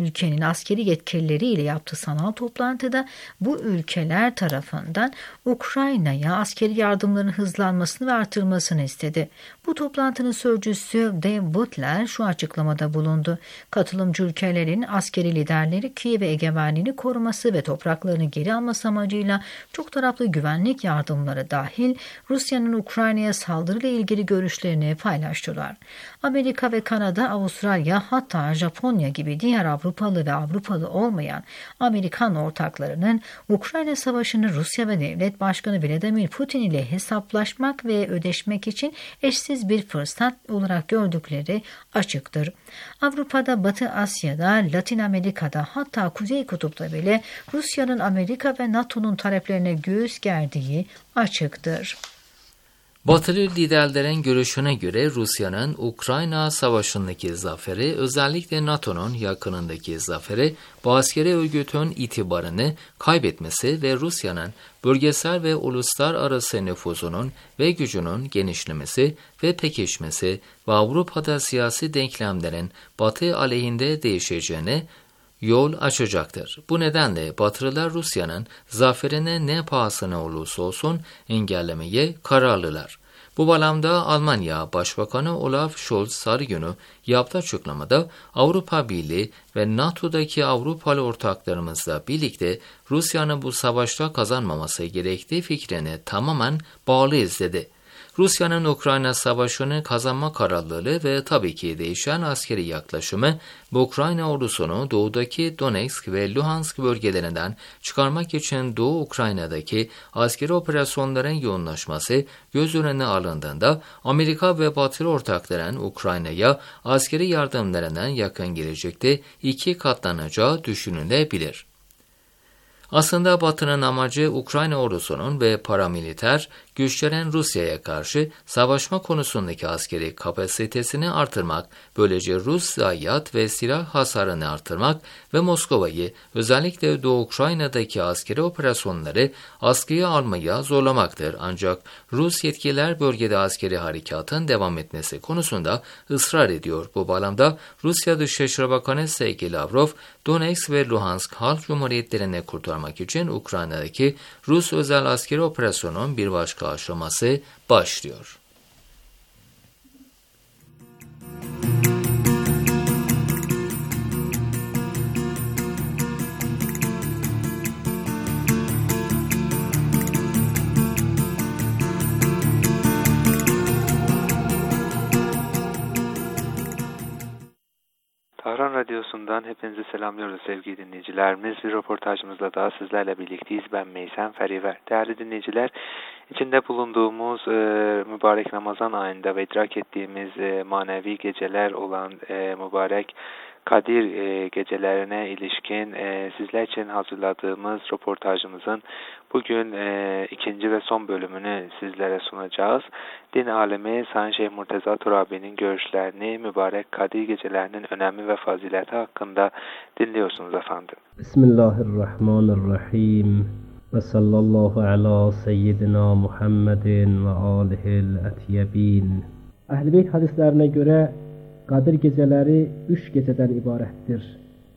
ülkenin askeri yetkilileriyle yaptığı sanal toplantıda bu ülkeler tarafından Ukrayna'ya askeri yardımların hızlanmasını ve artırılmasını istedi. Bu toplantının sözcüsü Dave Butler şu açıklamada bulundu. Katılımcı ülkelerin askeri liderleri Kiev'e egemenliğini koruması ve topraklarını geri alması amacıyla çok taraflı güvenlik yardımları dahil Rusya'nın Ukrayna'ya saldırıyla ilgili görüşlerini paylaştılar. Amerika ve Kanada, Avustralya hatta Japonya gibi diğer Avrupalı ve Avrupalı olmayan Amerikan ortaklarının Ukrayna Savaşı'nı Rusya ve Devlet Başkanı Vladimir Putin ile hesaplaşmak ve ödeşmek için eşsiz bir fırsat olarak gördükleri açıktır. Avrupa'da, Batı Asya'da, Latin Amerika'da hatta Kuzey Kutup'ta bile Rusya'nın Amerika ve NATO'nun taleplerine göğüs gerdiği açıktır. Batılı liderlerin görüşüne göre Rusya'nın Ukrayna Savaşı'ndaki zaferi, özellikle NATO'nun yakınındaki zaferi, bu askeri örgütün itibarını kaybetmesi ve Rusya'nın bölgesel ve uluslararası nüfuzunun ve gücünün genişlemesi ve pekişmesi ve Avrupa'da siyasi denklemlerin Batı aleyhinde değişeceğine yol açacaktır. Bu nedenle Batılılar Rusya'nın zaferine ne pahasına olursa olsun engellemeye kararlılar. Bu bağlamda Almanya Başbakanı Olaf Scholz salı günü yaptığı açıklamada Avrupa Birliği ve NATO'daki Avrupalı ortaklarımızla birlikte Rusya'nın bu savaşta kazanmaması gerektiği fikrine tamamen bağlıyız dedi. Rusya'nın Ukrayna Savaşı'nı kazanma kararlılığı ve tabii ki değişen askeri yaklaşımı, bu Ukrayna ordusunu doğudaki Donetsk ve Luhansk bölgelerinden çıkarmak için Doğu Ukrayna'daki askeri operasyonların yoğunlaşması göz önüne alındığında Amerika ve Batılı ortakların Ukrayna'ya askeri yardımlarından yakın gelecekte 2 katlanacağı düşünülebilir. Aslında Batı'nın amacı Ukrayna ordusunun ve paramiliter güçlerin Rusya'ya karşı savaşma konusundaki askeri kapasitesini artırmak, böylece Rus zayiat ve silah hasarını artırmak ve Moskova'yı özellikle Doğu Ukrayna'daki askeri operasyonları askıya almaya zorlamaktır. Ancak Rus yetkililer bölgede askeri harekatın devam etmesi konusunda ısrar ediyor. Bu bağlamda Rusya Dışişleri Bakanı Sergey Lavrov, Donetsk ve Luhansk Halk Cumhuriyetlerini kurtarmak için Ukrayna'daki Rus özel askeri operasyonun bir başka aşaması başlıyor. Tahran Radyosu'ndan hepinizi selamlıyoruz sevgili dinleyicilerimiz. Bir röportajımızla daha sizlerle birlikteyiz. Ben Meysen Feriver. Değerli dinleyiciler, içinde bulunduğumuz mübarek Ramazan ayında ve idrak ettiğimiz manevi geceler olan mübarek Kadir gecelerine ilişkin sizler için hazırladığımız röportajımızın bugün ikinci ve son bölümünü sizlere sunacağız. Din alemi Sayın Şeyh Murteza Turabi'nin görüşlerini mübarek Kadir gecelerinin önemi ve fazileti hakkında dinliyorsunuz efendim. Bismillahirrahmanirrahim. Ve sallallahu ala seyyidina Muhammedin ve alihil etyebin. Ehl-i Beyt hadislerine göre Kadir geceleri 3 geceden ibarettir.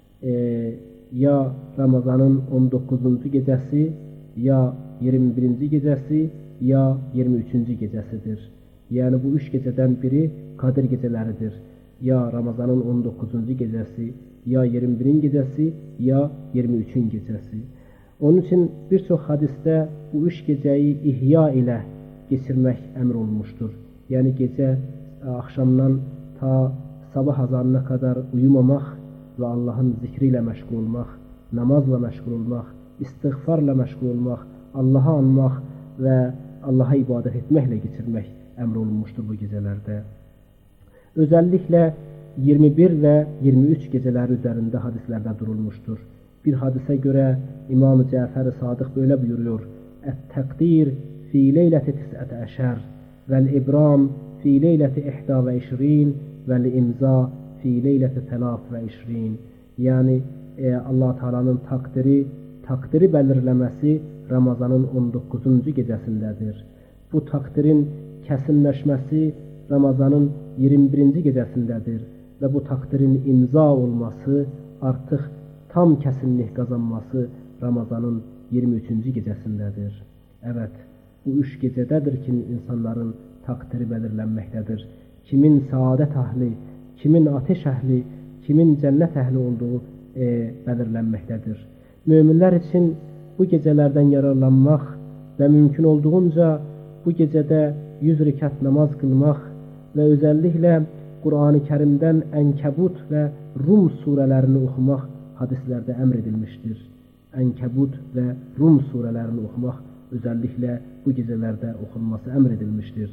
Ya Ramazan'ın 19. gecesi, ya 21. gecesi, ya 23. gecesidir. Yani bu 3 geceden biri Kadir geceleridir. Ya Ramazan'ın 19. gecesi, ya 21. gecesi, ya 23. gecesi. Onun için birçok hadiste bu 3 geceyi ihya ile geçirmek emrolunmuştur. Yani gece akşamdan ta sabah azanına kadar uyumamak ve Allah'ın zikriyle meşgul olmak, namazla meşgul olmak, istiğfarla meşgul olmak, Allah'ı anmak ve Allah'a ibadet etmekle geçirmek emrolunmuştur bu gecelerde. Özellikle 21 ve 23 geceler üzerinde hadislerde durulmuştur. Bir hadise göre İmam-ı Cafer-i Sadık böyle buyuruyor: "Et-takdir fi leyleti 19 vel ibram fi leyleti 21 vel imza fi leyleti 23." Yani Allah Teala'nın takdiri belirlemesi Ramazan'ın 19. gecesindedir. Bu takdirin kesinleşmesi Ramazan'ın 21. gecesindedir ve bu takdirin imza olması artıq tam kəsinlik qazanması Ramazanın 23-cü gecəsindədir. Evet, bu 3 gecədədir ki, insanların takdiri belirlenmektedir. Kimin saadet ahli, kimin ateş ehli, kimin cennet ehli olduğu belirlenmektedir. Müminler için bu gecelerden yararlanmak ve mümkün olduğunca bu gecede 100 rekat namaz kılmak ve özellikle Kur'an-ı Kerim'den Enkebut ve Rum surelerini okumak hadislerde emredilmiştir. Enkebut ve Rum surelerini okumak özellikle bu gecelerde okunması emredilmiştir.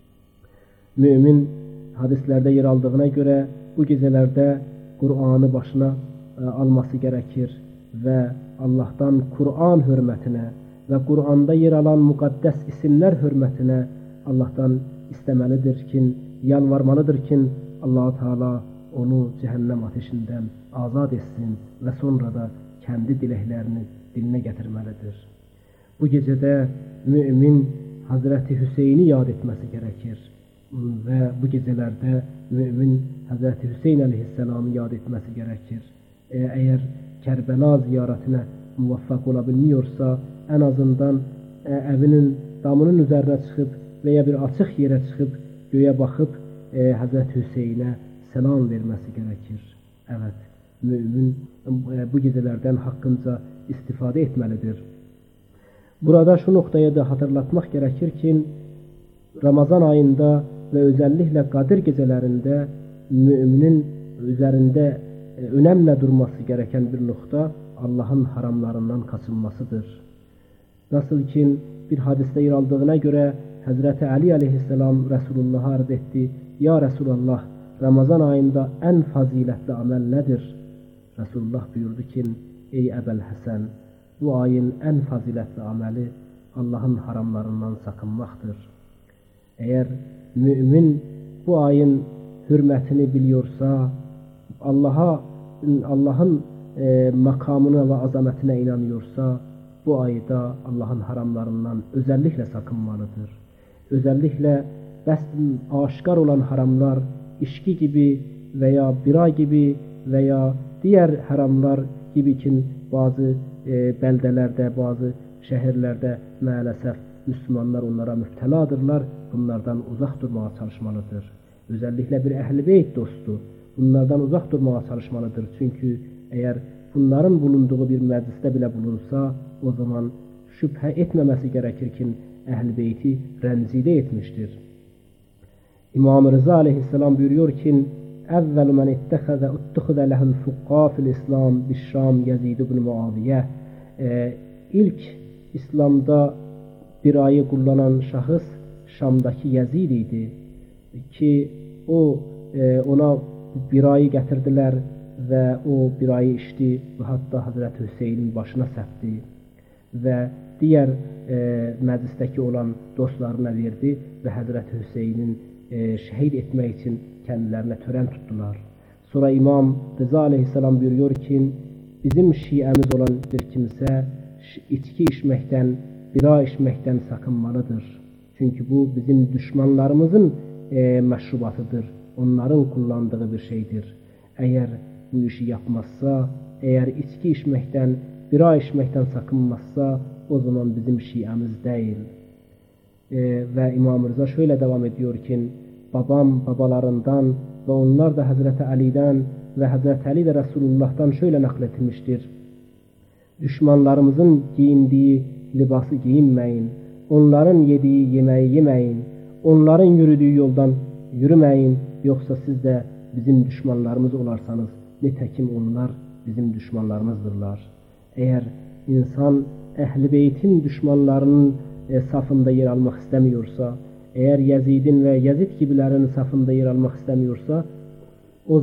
Mümin hadislerde yer aldığına göre bu gecelerde Kur'an'ı başına alması gerekir ve Allah'tan Kur'an hürmetine ve Kur'an'da yer alan mukaddes isimler hürmetine Allah'tan istemelidir ki, yalvarmalıdır ki Allah-u Teala onu cehennem ateşinden azat etsin ve sonra da kendi dileklerini diline getirmelidir. Bu gecede mümin Hazreti Hüseyin'i yad etmesi gerekir ve bu gecelerde mümin Hazreti Hüseyin Aleyhisselam'ı yad etmesi gerekir. Eğer Kerbela ziyaretine muvaffak olabilmiyorsa en azından evinin damının üzerine çıkıp veya bir açık yere çıkıp göğe bakıp Hazreti Hüseyin'e selam vermesi gerekir. Evet, mümin bu gecelerden hakkınca istifade etmelidir. Burada şu noktaya da hatırlatmak gerekir ki Ramazan ayında ve özellikle Kadir gecelerinde müminin üzerinde önemli durması gereken bir nokta Allah'ın haramlarından kaçınmasıdır. Nasıl ki bir hadiste yer aldığına göre Hazreti Ali Aleyhisselam Resulullah'a arz etti. Ya Resulallah, Ramazan ayında en faziletli amel nedir? Resulullah buyurdu ki, ey Ebel Hasan, bu ayın en faziletli ameli Allah'ın haramlarından sakınmaktır. Eğer mümin bu ayın hürmetini biliyorsa, Allah'ın makamına ve azametine inanıyorsa, bu ayda Allah'ın haramlarından özellikle sakınmalıdır. Özellikle aşikar olan haramlar, içki gibi veya bira gibi veya diğer haramlar gibi ki bazı beldelerde, bazı şehirlerde maalesef Müslümanlar onlara müpteladırlar. Bunlardan uzak durmaya çalışmalıdır. Özellikle bir Ehl-i Beyt dostu bunlardan uzak durmaya çalışmalıdır. Çünkü eğer bunların bulunduğu bir mecliste bile bulunsa o zaman şüphe etmemesi gerekir ki Ehl-i Beyt'i rencide etmiştir. İmam Rıza Aleyhisselam buyuruyor ki evvelu men ittehaze lehul fukka fil İslam bişşam Yazid ibn Muaviye. İlk İslam'da bir ayı kullanan şahıs Şam'daki Yazid idi ki ona bir ayı getirdiler ve o bir ayı içti ve hatta Hazreti Hüseyin'in başına septi ve diğer meclisteki olan dostlarına verdi ve Hazreti Hüseyin'in şehit etmek için kendilerine tören tuttular. Sonra İmam Rıza Aleyhisselam buyuruyor ki bizim şiemiz olan bir kimse içki içmekten, bira içmekten sakınmalıdır. Çünkü bu bizim düşmanlarımızın meşrubatıdır. Onların kullandığı bir şeydir. Eğer bu işi yapmazsa, eğer içki içmekten, bira içmekten sakınmazsa o zaman bizim şiemiz değil. Ve İmam Rıza şöyle devam ediyor ki babam babalarından ve onlar da Hazreti Ali'den ve Hazreti Ali de Resulullah'tan şöyle nakletmiştir. Düşmanlarımızın giyindiği libası giyinmeyin. Onların yediği yemeği yemeyin. Onların yürüdüğü yoldan yürümeyin. Yoksa siz de bizim düşmanlarımız olarsanız nitekim onlar bizim düşmanlarımızdırlar. Eğer insan Ehl-i Beyt'in düşmanlarının safında yer almak istemiyorsa, eğer Yazid'in ve Yazid gibilerin safında yer almak istemiyorsa o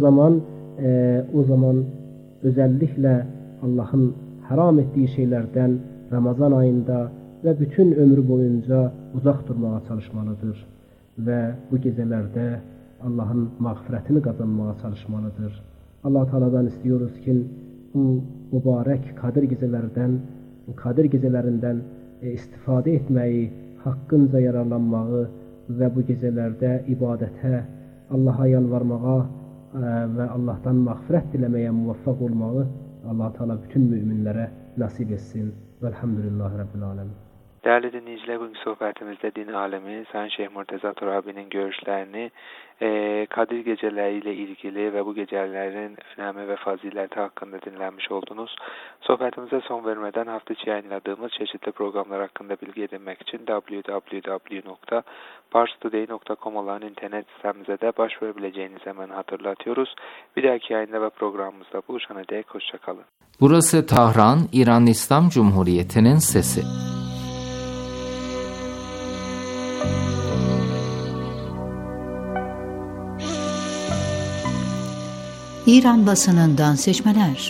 zaman özellikle Allah'ın haram ettiği şeylerden Ramazan ayında ve bütün ömrü boyunca uzak durmaya çalışmalıdır. Ve bu gecelerde Allah'ın mağfiretini kazanmaya çalışmalıdır. Allah Teala'dan istiyoruz ki bu mübarek Kadir gecelerinden istifade etmeyi, hakkınca yararlanmağı ve bu gecelerde ibadete, Allah'a yalvarmağa, ve Allah'tan mağfiret dilemeye muvaffak olmalı. Allah Teala bütün müminlere nasip etsin. Velhamdülillahi Rabbil alemin. Değerli dinleyiciler, bugünkü sohbetimizde din alemi Sayın Şeyh Murteza Turabi'nin görüşlerini Kadir geceleriyle ilgili ve bu gecelerin önemi ve fazileti hakkında dinlenmiş oldunuz. Sohbetimize son vermeden hafta içi yayınladığımız çeşitli programlar hakkında bilgi edinmek için www.parstoday.com olan internet sitemize de başvurabileceğinizi hemen hatırlatıyoruz. Bir dahaki yayında ve programımızda buluşana dek hoşçakalın. Burası Tahran, İran İslam Cumhuriyeti'nin sesi. İran basınından seçmeler.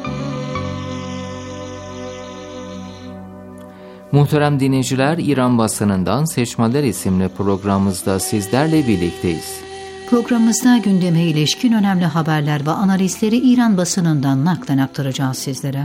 Muhterem dinleyiciler, İran basınından seçmeler isimli programımızda sizlerle birlikteyiz. Programımızda gündeme ilişkin önemli haberler ve analizleri İran basınından naklen aktaracağız sizlere.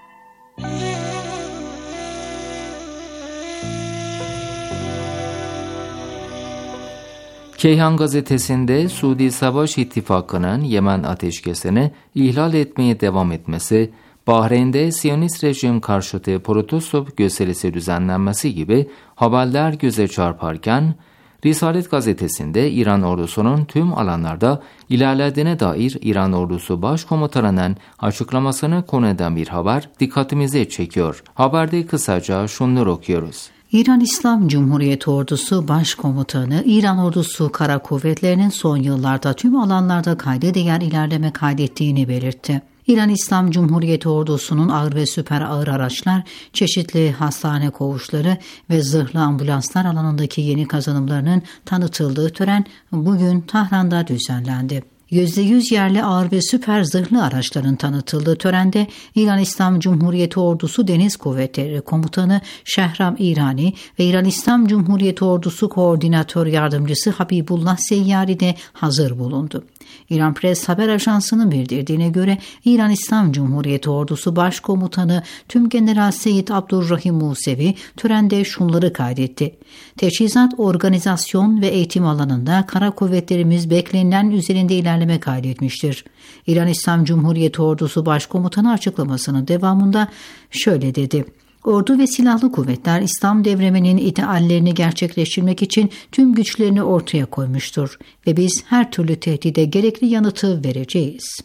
Keyhan gazetesinde Suudi Savaş İttifakı'nın Yemen ateşkesini ihlal etmeye devam etmesi, Bahreyn'de Siyonist rejim karşıtı protesto gösterisi düzenlenmesi gibi haberler göze çarparken, Risalet gazetesinde İran ordusunun tüm alanlarda ilerlediğine dair İran ordusu başkomutanının açıklamasını konu eden bir haber dikkatimizi çekiyor. Haberde kısaca şunları okuyoruz. İran İslam Cumhuriyeti Ordusu Başkomutanı, İran Ordusu Kara Kuvvetleri'nin son yıllarda tüm alanlarda kayda değer ilerleme kaydettiğini belirtti. İran İslam Cumhuriyeti Ordusu'nun ağır ve süper ağır araçlar, çeşitli hastane koğuşları ve zırhlı ambulanslar alanındaki yeni kazanımlarının tanıtıldığı tören bugün Tahran'da düzenlendi. %100 yerli ağır ve süper zırhlı araçların tanıtıldığı törende İran İslam Cumhuriyeti Ordusu Deniz Kuvvetleri Komutanı Şehram İrani ve İran İslam Cumhuriyeti Ordusu Koordinatör Yardımcısı Habibullah Seyyari de hazır bulundu. İran Press Haber Ajansı'nın bildirdiğine göre İran İslam Cumhuriyeti Ordusu Başkomutanı Tümgeneral Seyyid Abdurrahim Musevi törende şunları kaydetti. Teçhizat, organizasyon ve eğitim alanında kara kuvvetlerimiz beklenilen üzerinde ilerleme kaydetmiştir. İran İslam Cumhuriyeti Ordusu Başkomutanı açıklamasının devamında şöyle dedi. Ordu ve silahlı kuvvetler İslam devriminin ideallerini gerçekleştirmek için tüm güçlerini ortaya koymuştur ve biz her türlü tehdide gerekli yanıtı vereceğiz.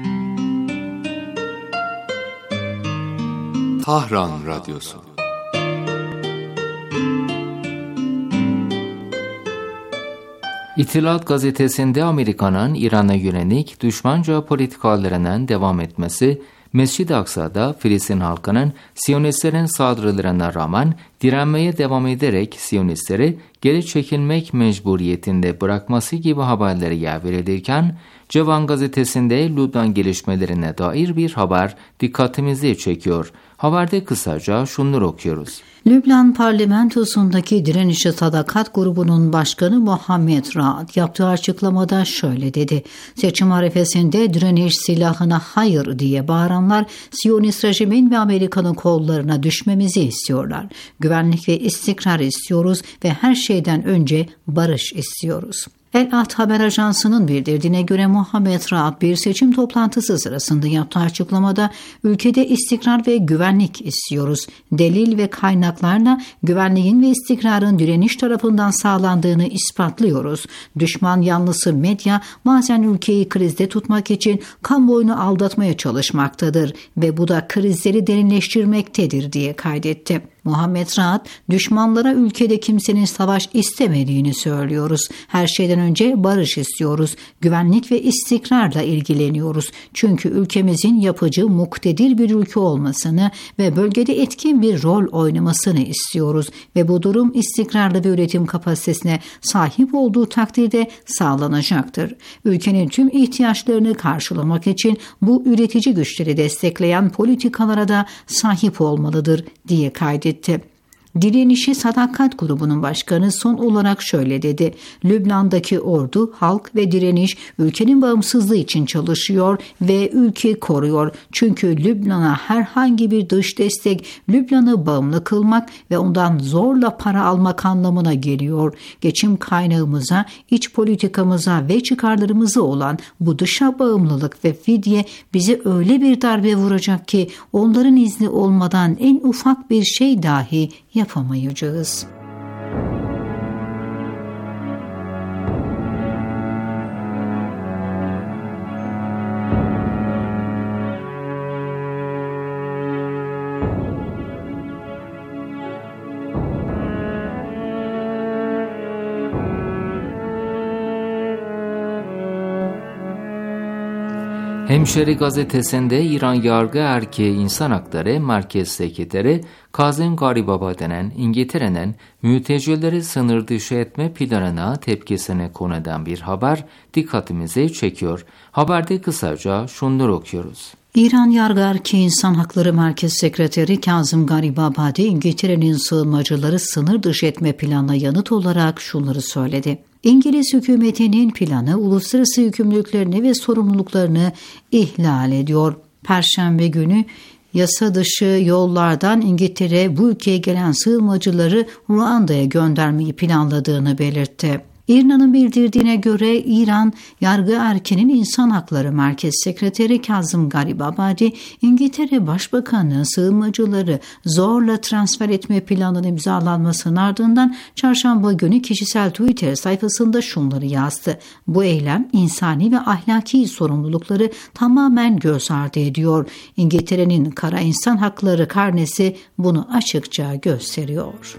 Tahran Radyosu. İttihat gazetesinde Amerika'nın İran'a yönelik düşmanca politikalarının devam etmesi, Mescid-i Aksa'da Filistin halkının Siyonistlerin saldırılarına rağmen direnmeye devam ederek Siyonistleri geri çekilmek mecburiyetinde bırakması gibi haberleri yer verilirken, Cevan gazetesinde Lübnan gelişmelerine dair bir haber dikkatimizi çekiyor. Haberde kısaca şunları okuyoruz. Lübnan parlamentosundaki Direnişi Sadakat grubunun başkanı Muhammed Raad yaptığı açıklamada şöyle dedi. Seçim arifesinde direniş silahına hayır diye bağıranlar Siyonist rejimin ve Amerika'nın kollarına düşmemizi istiyorlar. Güvenlik ve istikrar istiyoruz ve her şeyden önce barış istiyoruz. El-At Haber Ajansı'nın bildirdiğine göre Muhammed Raad bir seçim toplantısı sırasında yaptığı açıklamada ülkede istikrar ve güvenlik istiyoruz. Delil ve kaynaklarla güvenliğin ve istikrarın direniş tarafından sağlandığını ispatlıyoruz. Düşman yanlısı medya bazen ülkeyi krizde tutmak için kamuoyunu aldatmaya çalışmaktadır ve bu da krizleri derinleştirmektedir diye kaydetti. Muhammed Raad, düşmanlara ülkede kimsenin savaş istemediğini söylüyoruz. Her şeyden önce barış istiyoruz. Güvenlik ve istikrarla ilgileniyoruz. Çünkü ülkemizin yapıcı, muktedir bir ülke olmasını ve bölgede etkin bir rol oynamasını istiyoruz. Ve bu durum istikrarlı ve üretim kapasitesine sahip olduğu takdirde sağlanacaktır. Ülkenin tüm ihtiyaçlarını karşılamak için bu üretici güçleri destekleyen politikalara da sahip olmalıdır diye kaydetti. Direnişi Sadakat grubunun başkanı son olarak şöyle dedi: Lübnan'daki ordu, halk ve direniş ülkenin bağımsızlığı için çalışıyor ve ülkeyi koruyor. Çünkü Lübnan'a herhangi bir dış destek Lübnan'ı bağımlı kılmak ve ondan zorla para almak anlamına geliyor. Geçim kaynağımıza, iç politikamıza ve çıkarlarımıza olan bu dışa bağımlılık ve fidye bize öyle bir darbe vuracak ki onların izni olmadan en ufak bir şey dahi yapamayacağız. Hemşeri gazetesinde İran yargı erkeği insan hakları merkez sekreteri Kazım Garibabadi denen İngiltere'nin mültecileri sınır dışı etme planına tepkisini konu eden bir haber dikkatimizi çekiyor. Haberde kısaca şunları okuyoruz. İran Yargı Erkeği İnsan Hakları Merkez Sekreteri Kazım Garibabadi, İngiltere'nin sığınmacıları sınır dışı etme planına yanıt olarak şunları söyledi. İngiliz hükümetinin planı uluslararası yükümlülüklerini ve sorumluluklarını ihlal ediyor. Perşembe günü yasa dışı yollardan İngiltere bu ülkeye gelen sığınmacıları Ruanda'ya göndermeyi planladığını belirtti. İRNA'nın bildirdiğine göre İran Yargı Erkeği'nin İnsan Hakları Merkez Sekreteri Kazım Garibabadi, İngiltere Başbakanı'nın sığınmacıları zorla transfer etme planının imzalanmasının ardından çarşamba günü kişisel Twitter sayfasında şunları yazdı. Bu eylem insani ve ahlaki sorumlulukları tamamen göz ardı ediyor. İngiltere'nin kara insan hakları karnesi bunu açıkça gösteriyor.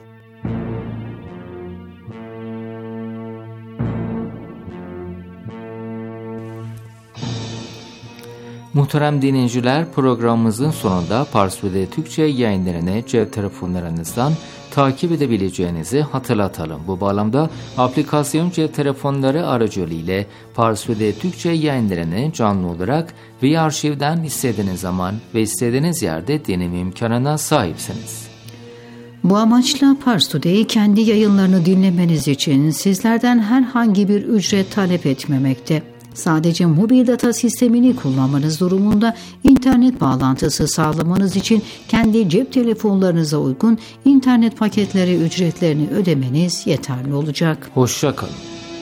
Muhterem dinleyiciler, programımızın sonunda Parsvede Türkçe yayınlarını cep telefonlarınızdan takip edebileceğinizi hatırlatalım. Bu bağlamda aplikasyon cep telefonları aracılığıyla Parsvede Türkçe yayınlarını canlı olarak ve arşivden istediğiniz zaman ve istediğiniz yerde dinleme imkanına sahipsiniz. Bu amaçla Pars Today'i kendi yayınlarını dinlemeniz için sizlerden herhangi bir ücret talep etmemekte. Sadece mobil data sistemini kullanmanız durumunda internet bağlantısı sağlamanız için kendi cep telefonlarınıza uygun internet paketleri ücretlerini ödemeniz yeterli olacak. Hoşça kalın.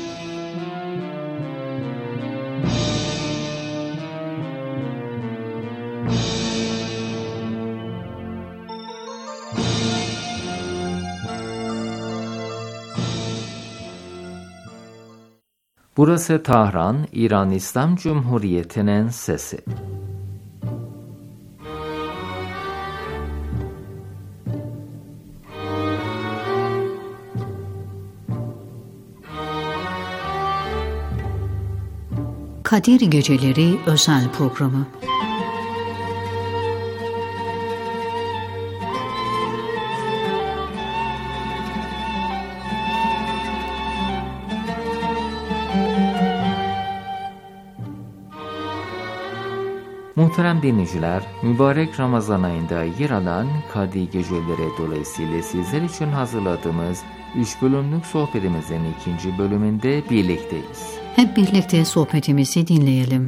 Burası Tahran, İran İslam Cumhuriyeti'nin sesi. Kadir Geceleri özel programı. Muhterem dinleyiciler, mübarek Ramazan ayında yer alan Kadir Geceleri dolayısıyla sizler için hazırladığımız 3 bölümlük sohbetimizin 2. bölümünde birlikteyiz. Hep birlikte sohbetimizi dinleyelim.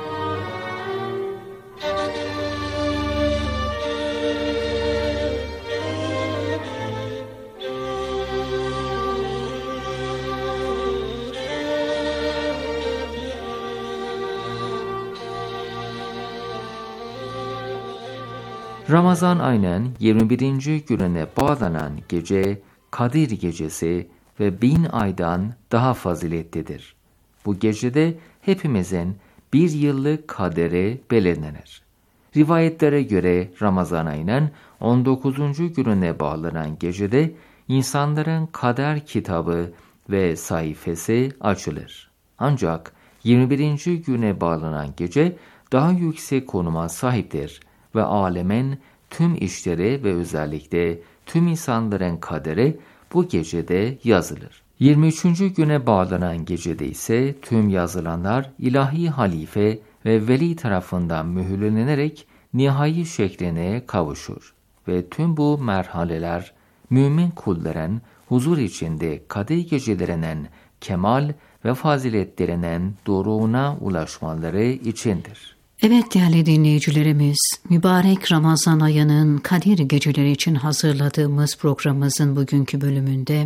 Ramazan ayının 21. gününe bağlanan gece Kadir Gecesi ve 1000 aydan daha faziletlidir. Bu gecede hepimizin bir yıllık kaderi belirlenir. Rivayetlere göre Ramazan ayının 19. gününe bağlanan gecede insanların kader kitabı ve sayfası açılır. Ancak 21. güne bağlanan gece daha yüksek konuma sahiptir ve alemin tüm işleri ve özellikle tüm insanların kaderi bu gecede yazılır. 23. güne bağlanan gecede ise tüm yazılanlar ilahi halife ve veli tarafından mühürlenerek nihai şekline kavuşur ve tüm bu merhaleler mümin kulların huzur içinde kadir gecelerinin kemal ve faziletlerinin doruğuna ulaşmaları içindir. Evet değerli dinleyicilerimiz, mübarek Ramazan ayının Kadir Geceleri için hazırladığımız programımızın bugünkü bölümünde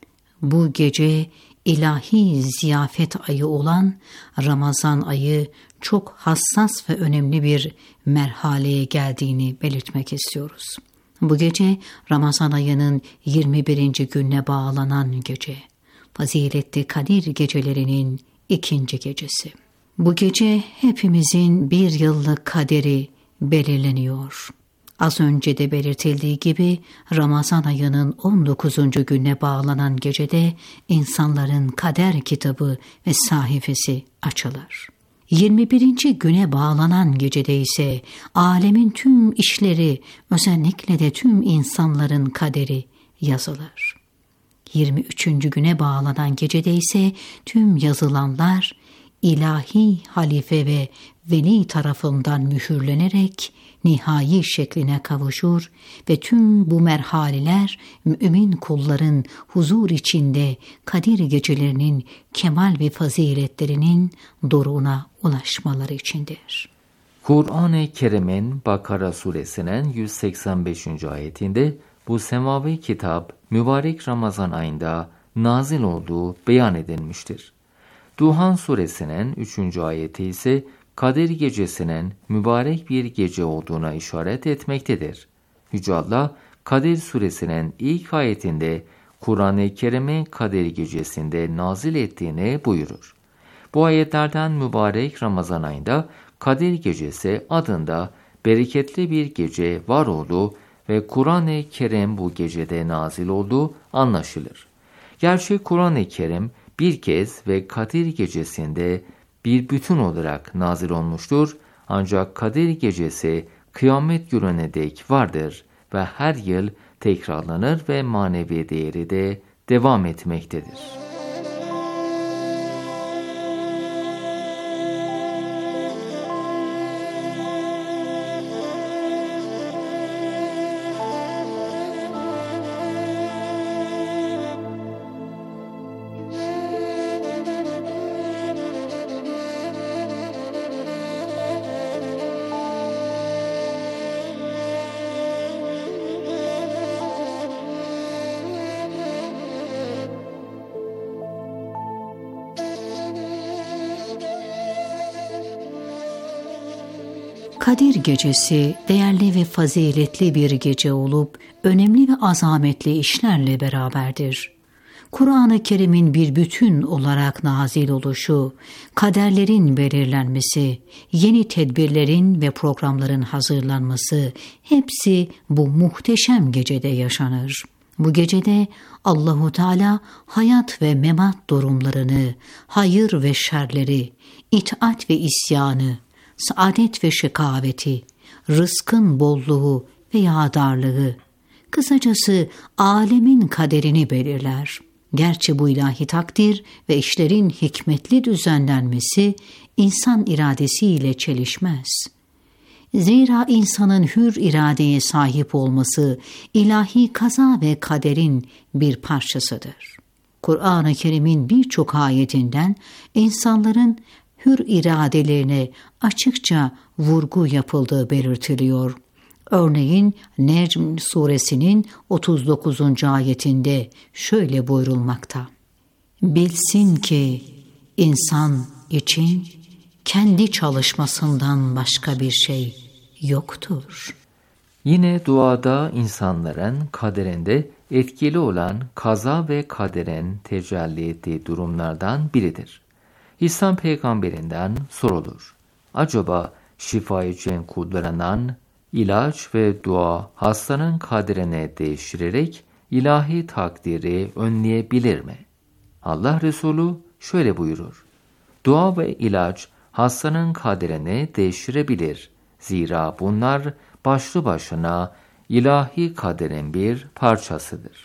bu gece ilahi ziyafet ayı olan Ramazan ayı çok hassas ve önemli bir merhaleye geldiğini belirtmek istiyoruz. Bu gece Ramazan ayının 21. gününe bağlanan gece, faziletli Kadir gecelerinin ikinci gecesi. Bu gece hepimizin bir yıllık kaderi belirleniyor. Az önce de belirtildiği gibi Ramazan ayının 19. gününe bağlanan gecede insanların kader kitabı ve sayfası açılır. 21. güne bağlanan gecede ise alemin tüm işleri, özellikle de tüm insanların kaderi yazılır. 23. güne bağlanan gecede ise tüm yazılanlar ilahi halife ve veli tarafından mühürlenerek nihai şekline kavuşur ve tüm bu merhaleler mümin kulların huzur içinde Kadir gecelerinin kemal ve faziletlerinin doruğuna ulaşmaları içindir. Kur'an-ı Kerim'in Bakara suresinin 185. ayetinde bu semavi kitap mübarek Ramazan ayında nazil olduğu beyan edilmiştir. Duhan suresinin 3. ayeti ise Kadir gecesinin mübarek bir gece olduğuna işaret etmektedir. Yüce Allah, Kadir suresinin ilk ayetinde Kur'an-ı Kerim'i Kadir gecesinde nazil ettiğini buyurur. Bu ayetlerden mübarek Ramazan ayında Kadir gecesi adında bereketli bir gece var olduğu ve Kur'an-ı Kerim bu gecede nazil olduğu anlaşılır. Gerçi Kur'an-ı Kerim bir kez ve Kadir gecesinde bir bütün olarak nazil olmuştur. Ancak Kadir gecesi kıyamet gününe dek vardır ve her yıl tekrarlanır ve manevi değeri de devam etmektedir. Kadir gecesi değerli ve faziletli bir gece olup önemli ve azametli işlerle beraberdir. Kur'an-ı Kerim'in bir bütün olarak nazil oluşu, kaderlerin belirlenmesi, yeni tedbirlerin ve programların hazırlanması hepsi bu muhteşem gecede yaşanır. Bu gecede Allahu Teala hayat ve memat durumlarını, hayır ve şerleri, itaat ve isyanı, saadet ve şekaveti, rızkın bolluğu ve yağdarlığı, kısacası alemin kaderini belirler. Gerçi bu ilahi takdir ve işlerin hikmetli düzenlenmesi insan iradesiyle çelişmez. Zira insanın hür iradeye sahip olması ilahi kaza ve kaderin bir parçasıdır. Kur'an-ı Kerim'in birçok ayetinden insanların hür iradelerine açıkça vurgu yapıldığı belirtiliyor. Örneğin Necm suresinin 39. ayetinde şöyle buyurulmakta: Bilsin ki insan için kendi çalışmasından başka bir şey yoktur. Yine duada insanların kaderinde etkili olan kaza ve kaderin tecelli ettiği durumlardan biridir. İslam peygamberinden sorulur: acaba şifa için kullanılan ilaç ve dua hastanın kaderini değiştirerek ilahi takdiri önleyebilir mi? Allah Resulü şöyle buyurur: dua ve ilaç hastanın kaderini değiştirebilir. Zira bunlar başlı başına ilahi kaderin bir parçasıdır.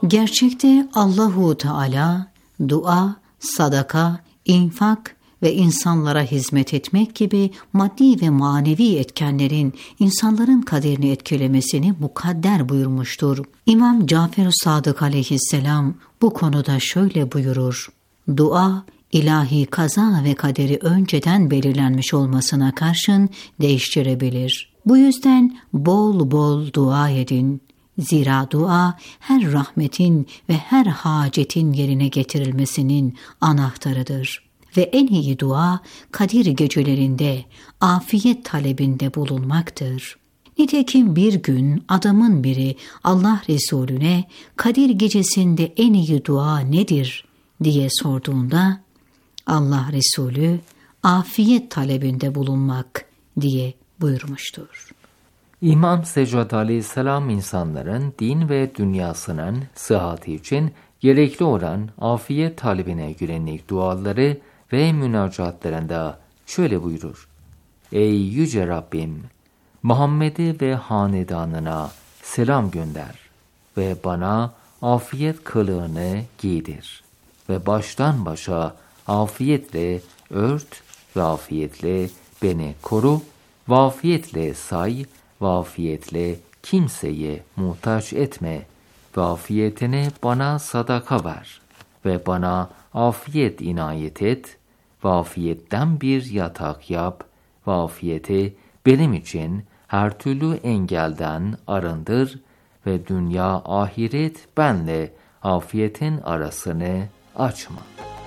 Gerçekte Allahu Teala dua, sadaka, infak ve insanlara hizmet etmek gibi maddi ve manevi etkenlerin insanların kaderini etkilemesini mukadder buyurmuştur. İmam Cafer-ı Sadık aleyhisselam bu konuda şöyle buyurur: Dua, ilahi kaza ve kaderi önceden belirlenmiş olmasına karşın değiştirebilir. Bu yüzden bol bol dua edin. Zira dua her rahmetin ve her hacetin yerine getirilmesinin anahtarıdır. Ve en iyi dua Kadir gecelerinde afiyet talebinde bulunmaktır. Nitekim bir gün adamın biri Allah Resulüne Kadir gecesinde en iyi dua nedir diye sorduğunda Allah Resulü afiyet talebinde bulunmak diye buyurmuştur. İmam Seccad aleyhisselam insanların din ve dünyasının sıhhati için gerekli olan afiyet talebine yönelik duaları ve münacatlarında şöyle buyurur: Ey yüce Rabbim! Muhammed'e ve hanedanına selam gönder ve bana afiyet kılığını giydir ve baştan başa afiyetle ört ve afiyetle beni koru ve afiyetle say ve afiyetle kimseye muhtaç etme ve afiyetini bana sadaka ver ve bana afiyet inayet et ve afiyetten bir yatak yap ve afiyeti benim için her türlü engelden arındır ve dünya ahiret benle afiyetin arasını açma.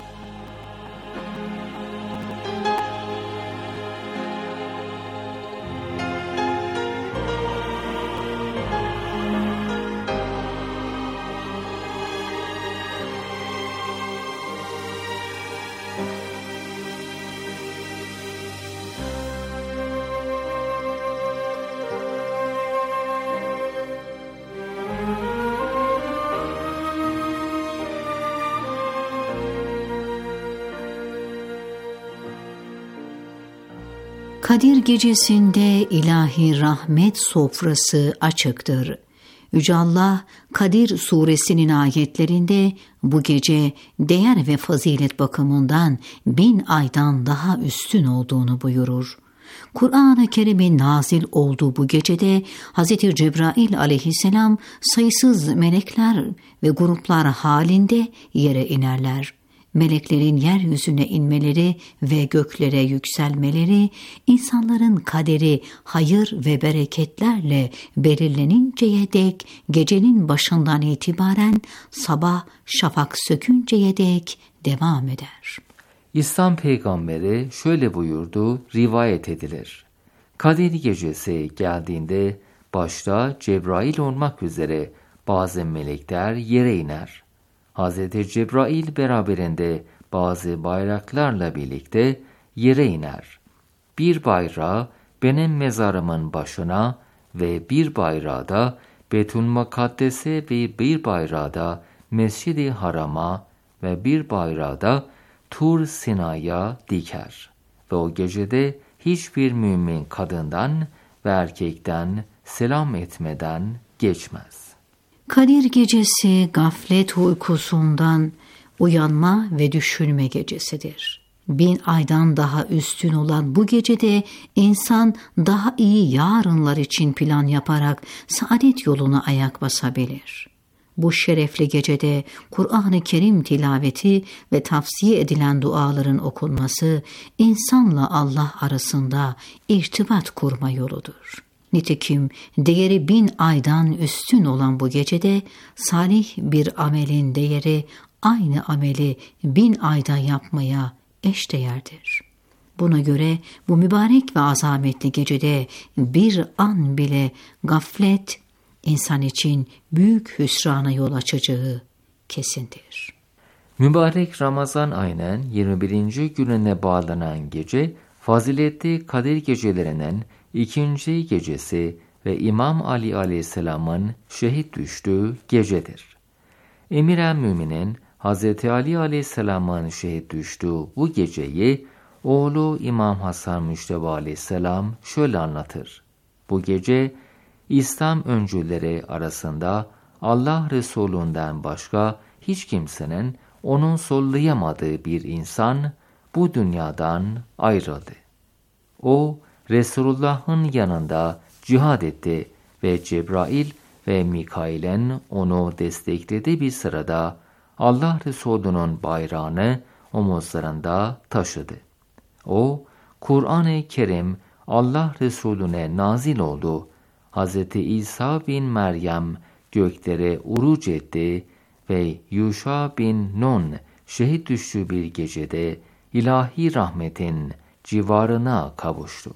Kadir gecesinde ilahi rahmet sofrası açıktır. Yüce Allah, Kadir suresinin ayetlerinde bu gece değer ve fazilet bakımından 1000 aydan daha üstün olduğunu buyurur. Kur'an-ı Kerim'in nazil olduğu bu gecede Hz. Cebrail aleyhisselam sayısız melekler ve gruplar halinde yere inerler. Meleklerin yeryüzüne inmeleri ve göklere yükselmeleri, insanların kaderi hayır ve bereketlerle belirleninceye dek gecenin başından itibaren sabah şafak sökünceye dek devam eder. İslam peygamberi şöyle buyurdu, rivayet edilir. Kadir gecesi geldiğinde başta Cebrail olmak üzere bazı melekler yere iner. Hz. Cebrail beraberinde bazı bayraklarla birlikte yere iner. Bir bayrağı benim mezarımın başına ve bir bayrağı da Betül Mukaddes'e ve bir bayrağı da Mescid-i Haram'a ve bir bayrağı da Tur Sina'ya diker. Ve o gecede hiçbir mümin kadından ve erkekten selam etmeden geçmez. Kadir gecesi gaflet uykusundan uyanma ve düşünme gecesidir. 1000 aydan daha üstün olan bu gecede insan daha iyi yarınlar için plan yaparak saadet yoluna ayak basabilir. Bu şerefli gecede Kur'an-ı Kerim tilaveti ve tavsiye edilen duaların okunması insanla Allah arasında irtibat kurma yoludur. Nitekim değeri 1000 aydan üstün olan bu gecede salih bir amelin değeri aynı ameli 1000 ayda yapmaya eşdeğerdir. Buna göre bu mübarek ve azametli gecede bir an bile gaflet insan için büyük hüsrana yol açacağı kesindir. Mübarek Ramazan ayının 21. gününe bağlanan gece, faziletli Kadir gecelerinin 2. gecesi ve İmam Ali aleyhisselamın şehit düştüğü gecedir. Emir-i Müminin Hz. Ali aleyhisselamın şehit düştüğü bu geceyi oğlu İmam Hasan Müşteba aleyhisselam şöyle anlatır. Bu gece İslam öncüleri arasında Allah Resulü'nden başka hiç kimsenin onun sollayamadığı bir insan bu dünyadan ayrıldı. O, Resulullah'ın yanında cihad etti ve Cebrail ve Mikail'in onu desteklediği bir sırada Allah Resulü'nün bayrağını omuzlarında taşıdı. O, Kur'an-ı Kerim Allah Resulüne nazil oldu. Hz. İsa bin Meryem göklere uruc etti ve Yuşa bin Nun şehit düştüğü bir gecede ilahi rahmetin civarına kavuştu.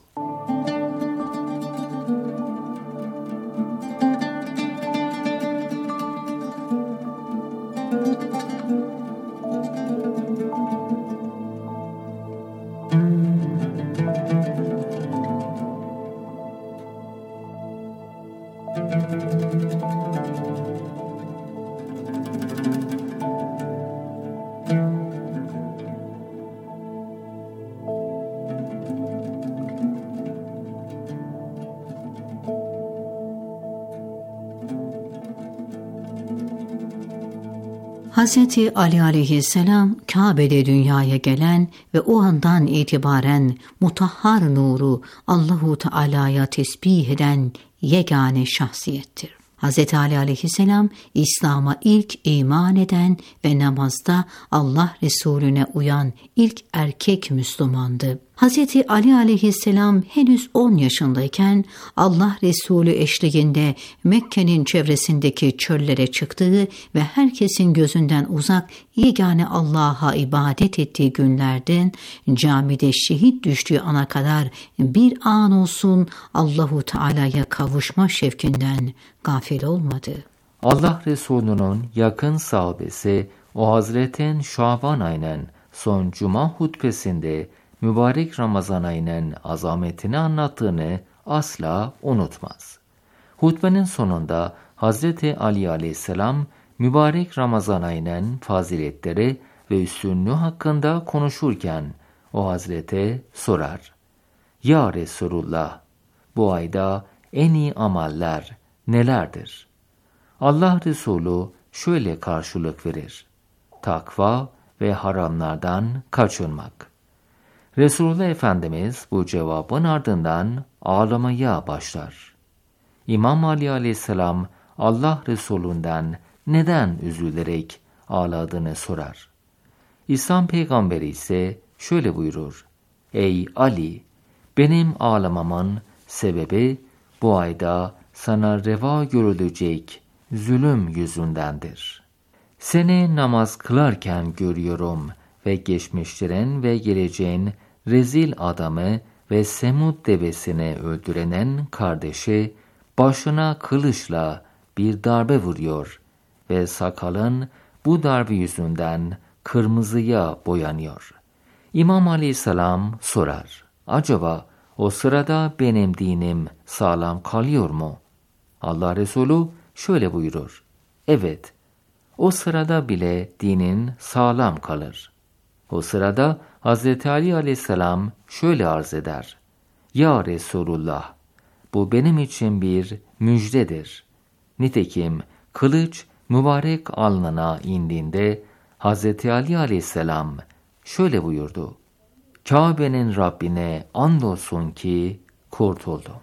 Hz. Ali aleyhisselam Kabe'de dünyaya gelen ve o andan itibaren mutahhar nuru Allahu Teala'ya tesbih eden yegane şahsiyettir. Hz. Ali aleyhisselam İslam'a ilk iman eden ve namazda Allah Resulüne uyan ilk erkek Müslümandı. Hz. Ali aleyhisselam henüz 10 yaşındayken Allah Resulü eşliğinde Mekke'nin çevresindeki çöllere çıktığı ve herkesin gözünden uzak yegane Allah'a ibadet ettiği günlerden camide şehit düştüğü ana kadar bir an olsun Allahu Teala'ya kavuşma şevkinden gafil olmadı. Allah Resulü'nün yakın sahabesi o Hazretin Şaban ayının son cuma hutbesinde mübarek Ramazan ayının azametini anlattığını asla unutmaz. Hutbenin sonunda Hazreti Ali aleyhisselam mübarek Ramazan ayının faziletleri ve üstünlüğü hakkında konuşurken o Hazrete sorar: "Ya Resulullah, bu ayda en iyi ameller nelerdir?" Allah Resulü şöyle karşılık verir: "Takva ve haramlardan kaçınmak." Resulullah Efendimiz bu cevabın ardından ağlamaya başlar. İmam Ali aleyhisselam Allah Resulü'nden neden üzülerek ağladığını sorar. İslam peygamberi ise şöyle buyurur: "Ey Ali, benim ağlamamın sebebi bu ayda sana reva görülecek zulüm yüzündendir. Seni namaz kılarken görüyorum ve geçmişlerin ve geleceğin rezil adamı ve Semud devesini öldürenin kardeşi başına kılıçla bir darbe vuruyor ve sakalın bu darbe yüzünden kırmızıya boyanıyor." İmam Aleyhisselam sorar: "Acaba o sırada benim dinim sağlam kalıyor mu?" Allah Resulü şöyle buyurur: "Evet, o sırada bile dinin sağlam kalır." O sırada Hazreti Ali aleyhisselam şöyle arz eder: "Ya Resulullah, bu benim için bir müjdedir." Nitekim kılıç mübarek alnına indiğinde Hazreti Ali aleyhisselam şöyle buyurdu: "Kabe'nin Rabbine andolsun ki kurtuldum."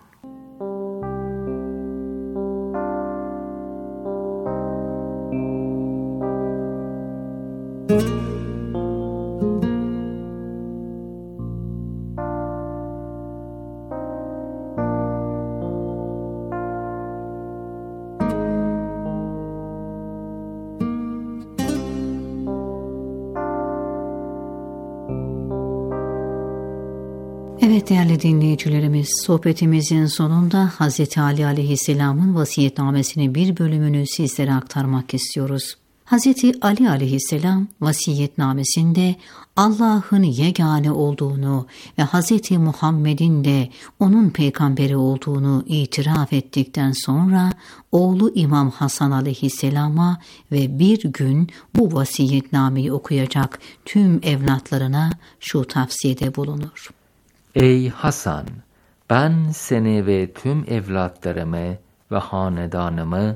Evet değerli dinleyicilerimiz, sohbetimizin sonunda Hz. Ali aleyhisselamın vasiyetnamesinin bir bölümünü sizlere aktarmak istiyoruz. Hz. Ali aleyhisselam vasiyetnamesinde Allah'ın yegane olduğunu ve Hz. Muhammed'in de onun peygamberi olduğunu itiraf ettikten sonra oğlu İmam Hasan aleyhisselama ve bir gün bu vasiyetnameyi okuyacak tüm evlatlarına şu tavsiyede bulunur: "Ey Hasan, ben seni ve tüm evlatlarımı ve hanedanımı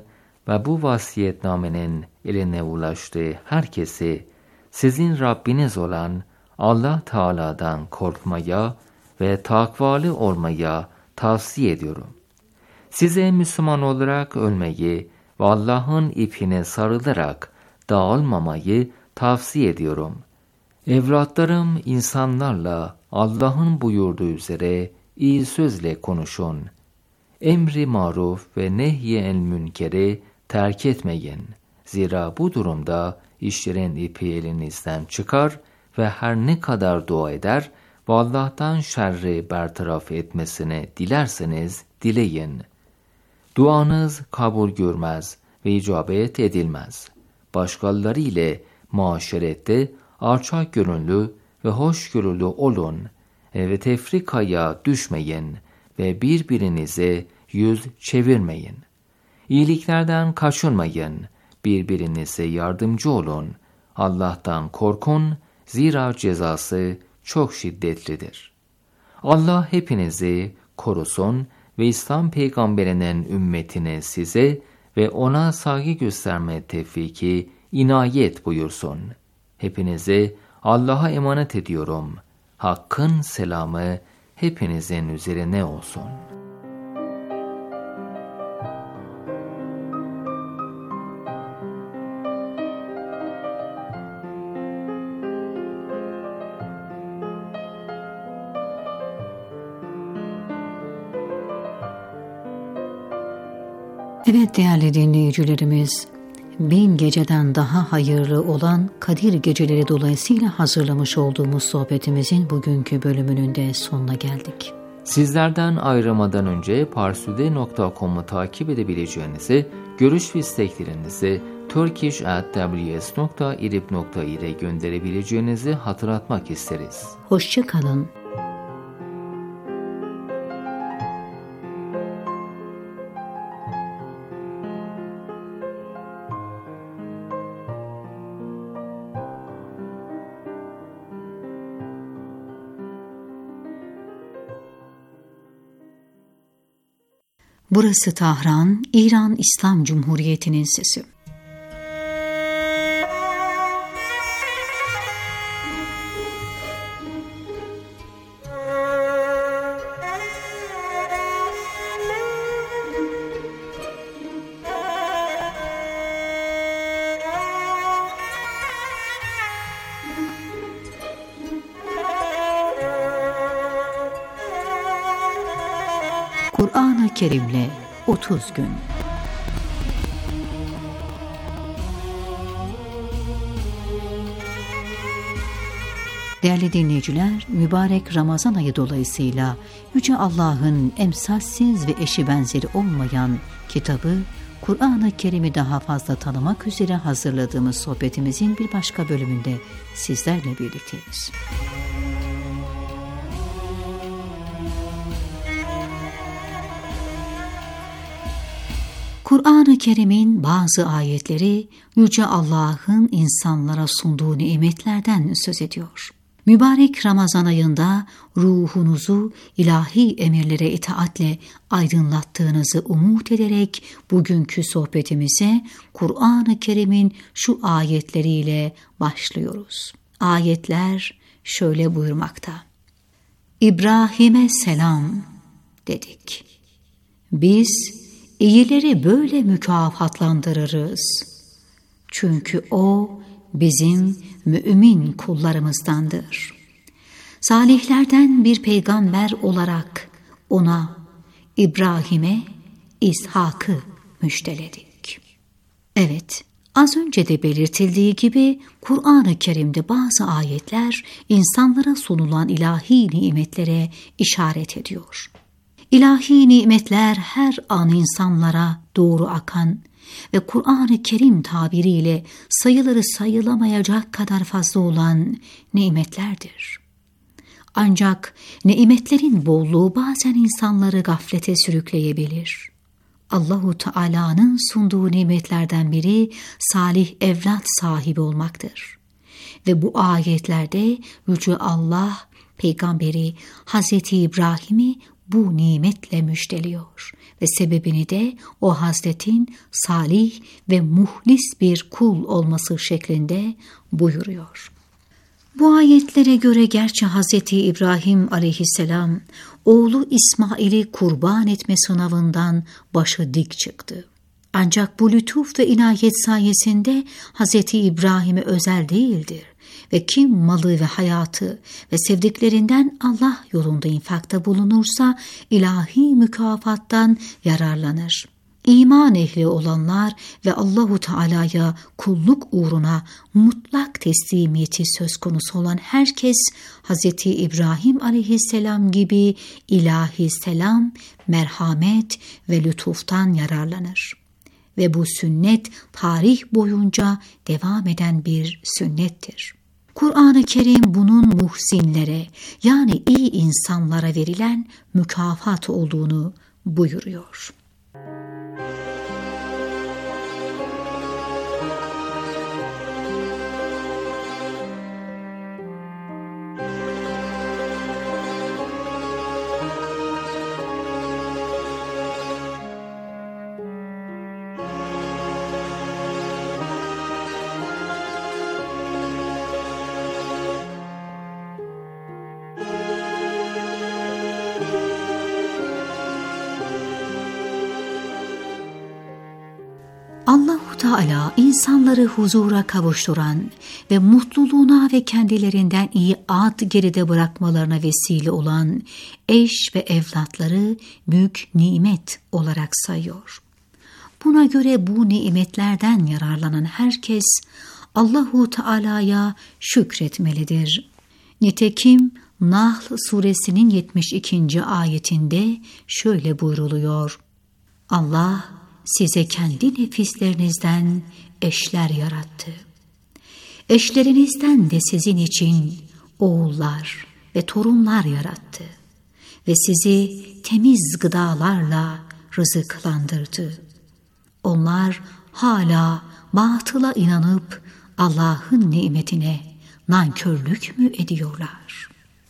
ve bu vasiyetnamenin eline ulaştığı herkesi sizin Rabbiniz olan Allah Teala'dan korkmaya ve takvalı olmaya tavsiye ediyorum. Size Müslüman olarak ölmeyi ve Allah'ın ipine sarılarak dağılmamayı tavsiye ediyorum. Evlatlarım, insanlarla Allah'ın buyurduğu üzere iyi sözle konuşun. Emri maruf ve nehyi münkeri terk etmeyin. Zira bu durumda işlerin ipi elinizden çıkar ve her ne kadar dua eder ve Allah'tan şerri bertaraf etmesini dilerseniz dileyin. Duanız kabul görmez ve icabet edilmez. Başkaları ile muaşerette alçak gönüllü ve hoşgörülü olun ve tefrikaya düşmeyin ve birbirinize yüz çevirmeyin. İyiliklerden kaçınmayın, birbirinize yardımcı olun. Allah'tan korkun, zira cezası çok şiddetlidir. Allah hepinizi korusun ve İslam peygamberinin ümmetine size ve ona saygı gösterme tevfiki inayet buyursun. Hepinizi Allah'a emanet ediyorum. Hakkın selamı hepinizin üzerine olsun. Evet değerli dinleyicilerimiz, 1000 geceden daha hayırlı olan Kadir Geceleri dolayısıyla hazırlamış olduğumuz sohbetimizin bugünkü bölümünün de sonuna geldik. Sizlerden ayrılmadan önce parsude.com'u takip edebileceğinizi, görüş ve isteklerinizi turkish@ws.irib.ir'e gönderebileceğinizi hatırlatmak isteriz. Hoşça kalın. Burası Tahran, İran İslam Cumhuriyeti'nin sesi. Kur'an-ı Kerim'le 30 gün. Değerli dinleyiciler, mübarek Ramazan ayı dolayısıyla Yüce Allah'ın emsalsiz ve eşi benzeri olmayan kitabı Kur'an-ı Kerim'i daha fazla tanımak üzere hazırladığımız sohbetimizin bir başka bölümünde sizlerle birlikteyiz. Kur'an-ı Kerim'in bazı ayetleri Yüce Allah'ın insanlara sunduğu nimetlerden söz ediyor. Mübarek Ramazan ayında ruhunuzu ilahi emirlere itaatle aydınlattığınızı umut ederek bugünkü sohbetimize Kur'an-ı Kerim'in şu ayetleriyle başlıyoruz. Ayetler şöyle buyurmakta: İbrahim'e selam dedik. Biz İyileri böyle mükafatlandırırız. Çünkü o bizim mümin kullarımızdandır. Salihlerden bir peygamber olarak ona, İbrahim'e İshak'ı müjdeledik. Evet, az önce de belirtildiği gibi Kur'an-ı Kerim'de bazı ayetler insanlara sunulan ilahi nimetlere işaret ediyor. İlahi nimetler her an insanlara doğru akan ve Kur'an-ı Kerim tabiriyle sayıları sayılamayacak kadar fazla olan nimetlerdir. Ancak nimetlerin bolluğu bazen insanları gaflete sürükleyebilir. Allahu Teala'nın sunduğu nimetlerden biri salih evlat sahibi olmaktır. Ve bu ayetlerde Yüce Allah Peygamberi Hazreti İbrahim'i bu nimetle müjdeliyor ve sebebini de o Hazretin salih ve muhlis bir kul olması şeklinde buyuruyor. Bu ayetlere göre gerçi Hazreti İbrahim aleyhisselam oğlu İsmail'i kurban etme sınavından başı dik çıktı. Ancak bu lütuf ve inayet sayesinde Hazreti İbrahim'e özel değildir ve kim malı ve hayatı ve sevdiklerinden Allah yolunda infakta bulunursa ilahi mükafattan yararlanır. İman ehli olanlar ve Allahu Teala'ya kulluk uğruna mutlak teslimiyeti söz konusu olan herkes Hazreti İbrahim aleyhisselam gibi ilahi selam, merhamet ve lütuftan yararlanır. Ve bu sünnet tarih boyunca devam eden bir sünnettir. Kur'an-ı Kerim bunun muhsinlere yani iyi insanlara verilen mükafat olduğunu buyuruyor. Allah-u Teala insanları huzura kavuşturan ve mutluluğuna ve kendilerinden iyi ad geride bırakmalarına vesile olan eş ve evlatları büyük nimet olarak sayıyor. Buna göre bu nimetlerden yararlanan herkes Allah-u Teala'ya şükretmelidir. Nitekim Nahl suresinin 72. ayetinde şöyle buyruluyor: Allah size kendi nefislerinizden eşler yarattı. Eşlerinizden de sizin için oğullar ve torunlar yarattı ve sizi temiz gıdalarla rızıklandırdı. Onlar hala batıla inanıp Allah'ın nimetine nankörlük mü ediyorlar?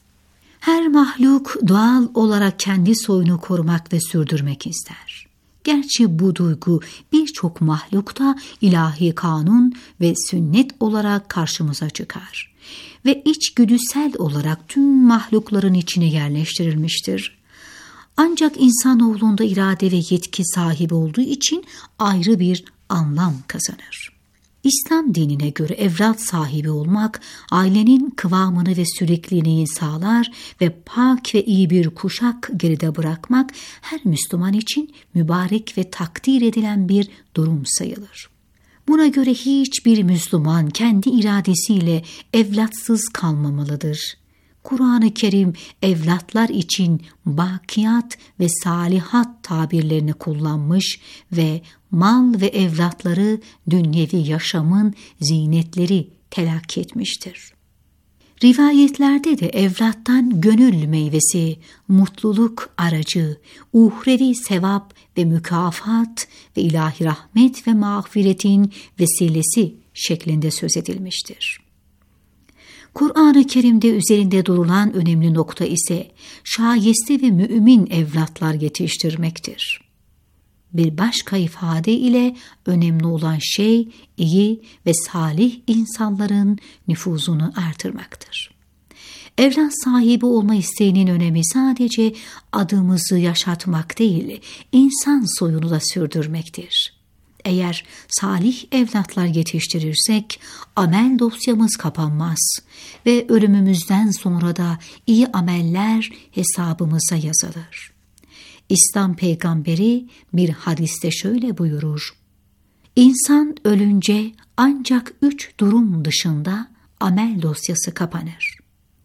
Her mahluk doğal olarak kendi soyunu korumak ve sürdürmek ister. Gerçi bu duygu birçok mahlukta ilahi kanun ve sünnet olarak karşımıza çıkar ve içgüdüsel olarak tüm mahlukların içine yerleştirilmiştir. Ancak insanoğlunda irade ve yetki sahibi olduğu için ayrı bir anlam kazanır. İslam dinine göre evlat sahibi olmak, ailenin kıvamını ve sürekliliğini sağlar ve pak ve iyi bir kuşak geride bırakmak her Müslüman için mübarek ve takdir edilen bir durum sayılır. Buna göre hiçbir Müslüman kendi iradesiyle evlatsız kalmamalıdır. Kur'an-ı Kerim evlatlar için bakiyat ve salihat tabirlerini kullanmış ve mal ve evlatları dünyevi yaşamın zinetleri telakki etmiştir. Rivayetlerde de evlattan gönül meyvesi, mutluluk aracı, uhrevi sevap ve mükafat ve ilahi rahmet ve mağfiretin vesilesi şeklinde söz edilmiştir. Kur'an-ı Kerim'de üzerinde durulan önemli nokta ise şayeste ve mümin evlatlar yetiştirmektir. Bir başka ifade ile önemli olan şey iyi ve salih insanların nüfuzunu artırmaktır. Evlat sahibi olma isteğinin önemi sadece adımızı yaşatmak değil, insan soyunu da sürdürmektir. Eğer salih evlatlar yetiştirirsek amel dosyamız kapanmaz ve ölümümüzden sonra da iyi ameller hesabımıza yazılır. İslam peygamberi bir hadiste şöyle buyurur: İnsan ölünce ancak 3 durum dışında amel dosyası kapanır.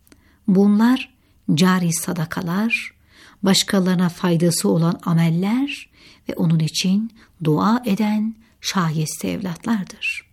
Bunlar cari sadakalar, başkalarına faydası olan ameller ve onun için dua eden şayeste evlatlardır.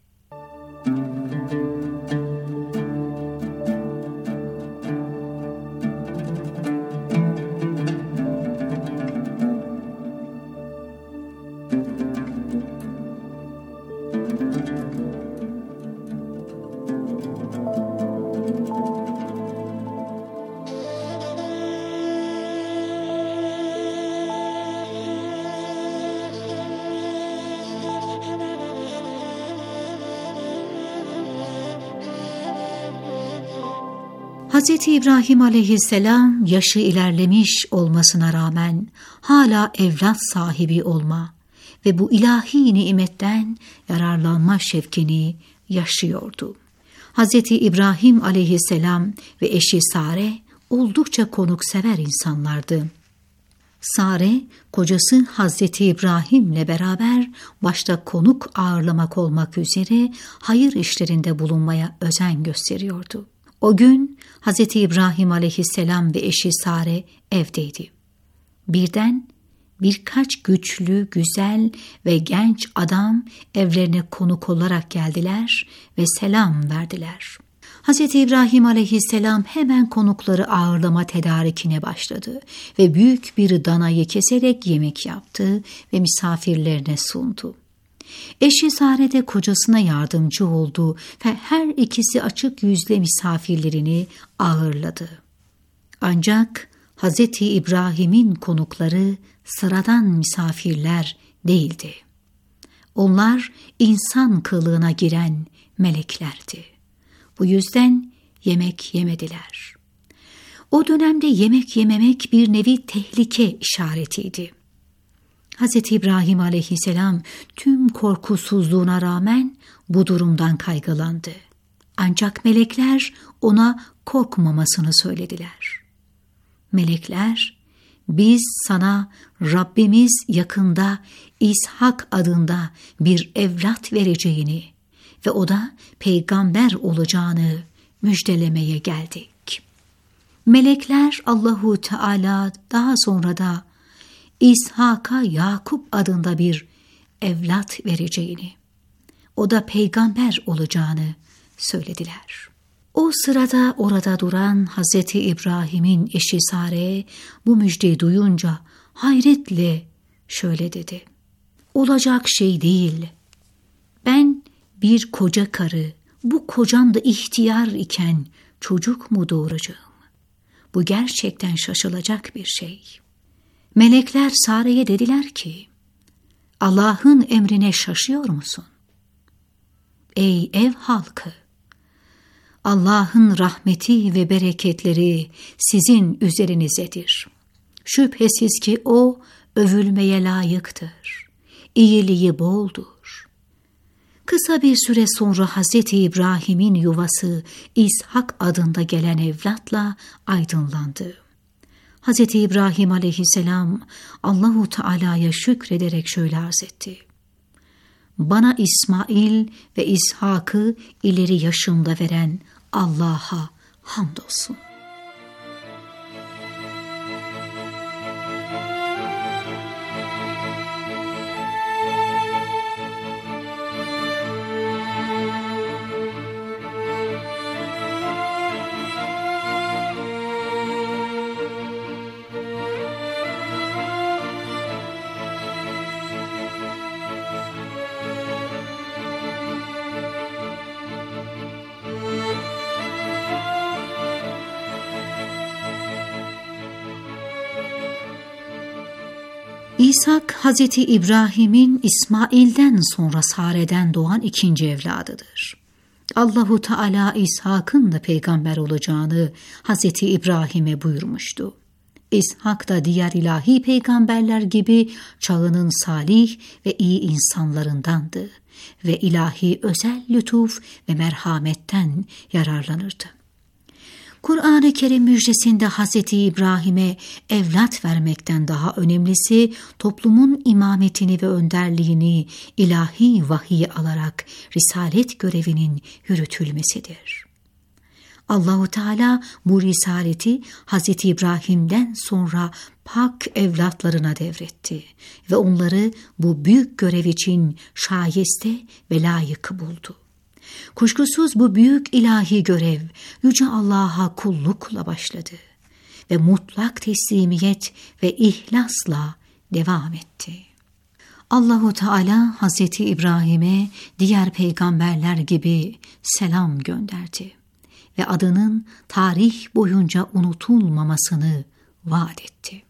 Hz. İbrahim aleyhisselam yaşı ilerlemiş olmasına rağmen hala evlat sahibi olma ve bu ilahi nimetten yararlanma şevkini yaşıyordu. Hz. İbrahim aleyhisselam ve eşi Sare oldukça konuksever insanlardı. Sare, kocası Hazreti İbrahim'le beraber başta konuk ağırlamak olmak üzere hayır işlerinde bulunmaya özen gösteriyordu. O gün Hazreti İbrahim aleyhisselam ve eşi Sare evdeydi. Birden birkaç güçlü, güzel ve genç adam evlerine konuk olarak geldiler ve selam verdiler. Hz. İbrahim aleyhisselam hemen konukları ağırlama tedarikine başladı ve büyük bir danayı keserek yemek yaptı ve misafirlerine sundu. Eşi Sare de kocasına yardımcı oldu ve her ikisi açık yüzle misafirlerini ağırladı. Ancak Hz. İbrahim'in konukları sıradan misafirler değildi. Onlar insan kılığına giren meleklerdi. Bu yüzden yemek yemediler. O dönemde yemek yememek bir nevi tehlike işaretiydi. Hz. İbrahim aleyhisselam tüm korkusuzluğuna rağmen bu durumdan kaygılandı. Ancak melekler ona korkmamasını söylediler. Melekler, biz sana Rabbimiz yakında İshak adında bir evlat vereceğini ve o da peygamber olacağını müjdelemeye geldik. Melekler Allahu Teala daha sonra da İshak'a Yakup adında bir evlat vereceğini, o da peygamber olacağını söylediler. O sırada orada duran Hazreti İbrahim'in eşi Sare bu müjdeyi duyunca hayretle şöyle dedi: olacak şey değil. Ben bir koca karı, bu kocam da ihtiyar iken çocuk mu doğuracağım? Bu gerçekten şaşılacak bir şey. Melekler Sare'ye dediler ki, Allah'ın emrine şaşıyor musun? Ey ev halkı! Allah'ın rahmeti ve bereketleri sizin üzerinizedir. Şüphesiz ki o övülmeye layıktır. İyiliği boldur. Kısa bir süre sonra Hazreti İbrahim'in yuvası İshak adında gelen evlatla aydınlandı. Hazreti İbrahim aleyhisselam Allahu Teala'ya şükrederek şöyle arz etti: bana İsmail ve İshak'ı ileri yaşımda veren Allah'a hamdolsun. İshak, Hazreti İbrahim'in İsmail'den sonra Sare'den doğan ikinci evladıdır. Allahu Teala İshak'ın da peygamber olacağını Hazreti İbrahim'e buyurmuştu. İshak da diğer ilahi peygamberler gibi çağının salih ve iyi insanlarındandı ve ilahi özel lütuf ve merhametten yararlanırdı. Kur'an-ı Kerim müjdesinde Hazreti İbrahim'e evlat vermekten daha önemlisi toplumun imametini ve önderliğini ilahi vahiy alarak risalet görevinin yürütülmesidir. Allahu Teala bu risaleti Hazreti İbrahim'den sonra pak evlatlarına devretti ve onları bu büyük görev için şayeste ve layık buldu. Kuşkusuz bu büyük ilahi görev Yüce Allah'a kullukla başladı ve mutlak teslimiyet ve ihlasla devam etti. Allahu Teala Hazreti İbrahim'e diğer peygamberler gibi selam gönderdi ve adının tarih boyunca unutulmamasını vaat etti.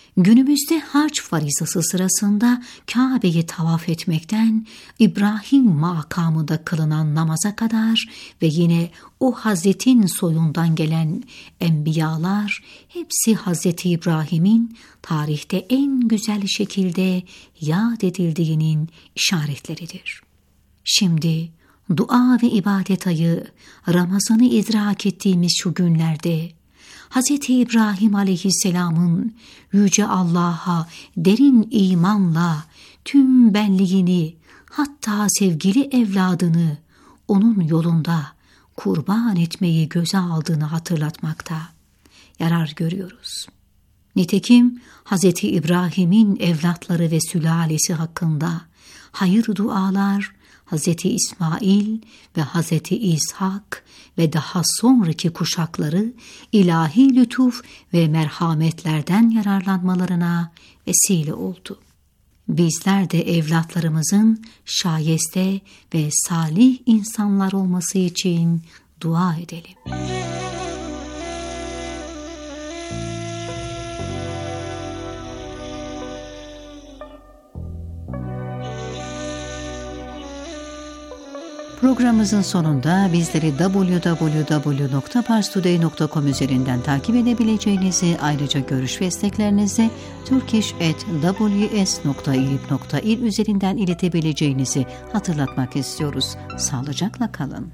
Günümüzde hac farizası sırasında Kabe'yi tavaf etmekten İbrahim makamında kılınan namaza kadar ve yine o Hazretin soyundan gelen enbiyalar hepsi Hazreti İbrahim'in tarihte en güzel şekilde yad edildiğinin işaretleridir. Şimdi dua ve ibadet ayı Ramazan'ı idrak ettiğimiz şu günlerde Hz. İbrahim aleyhisselamın Yüce Allah'a derin imanla tüm benliğini, hatta sevgili evladını onun yolunda kurban etmeyi göze aldığını hatırlatmakta yarar görüyoruz. Nitekim Hz. İbrahim'in evlatları ve sülalesi hakkında hayır dualar Hz. İsmail ve Hz. İshak ve daha sonraki kuşakları ilahi lütuf ve merhametlerden yararlanmalarına vesile oldu. Bizler de evlatlarımızın şayeste ve salih insanlar olması için dua edelim. Programımızın sonunda bizleri www.parstoday.com üzerinden takip edebileceğinizi, ayrıca görüş ve isteklerinizi turkish@ws.ilip.il üzerinden iletebileceğinizi hatırlatmak istiyoruz. Sağlıcakla kalın.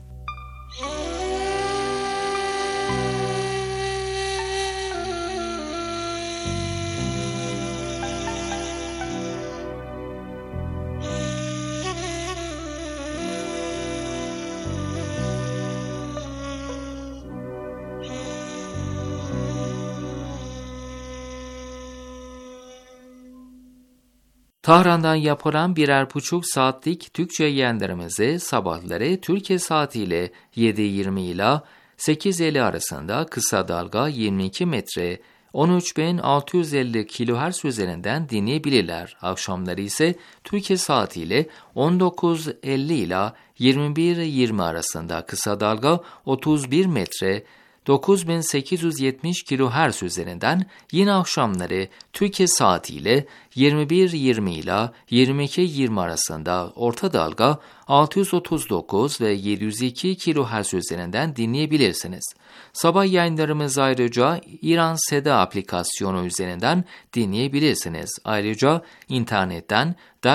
Tahran'dan yapılan 1,5 saatlik Türkçe yayınlarımızı sabahları Türkiye saatiyle 7:20 ila 8:50 arasında kısa dalga 22 metre 13.650 kHz üzerinden dinleyebilirler. Akşamları ise Türkiye saatiyle 19:50 ila 21:20 arasında kısa dalga 31 metre 9870 kHz üzerinden, yine akşamları Türkiye saatiyle 21:20 ila 22:20 arasında orta dalga 639 ve 702 kHz üzerinden dinleyebilirsiniz. Sabah yayınlarımızı ayrıca İran Seda aplikasyonu üzerinden dinleyebilirsiniz. Ayrıca internetten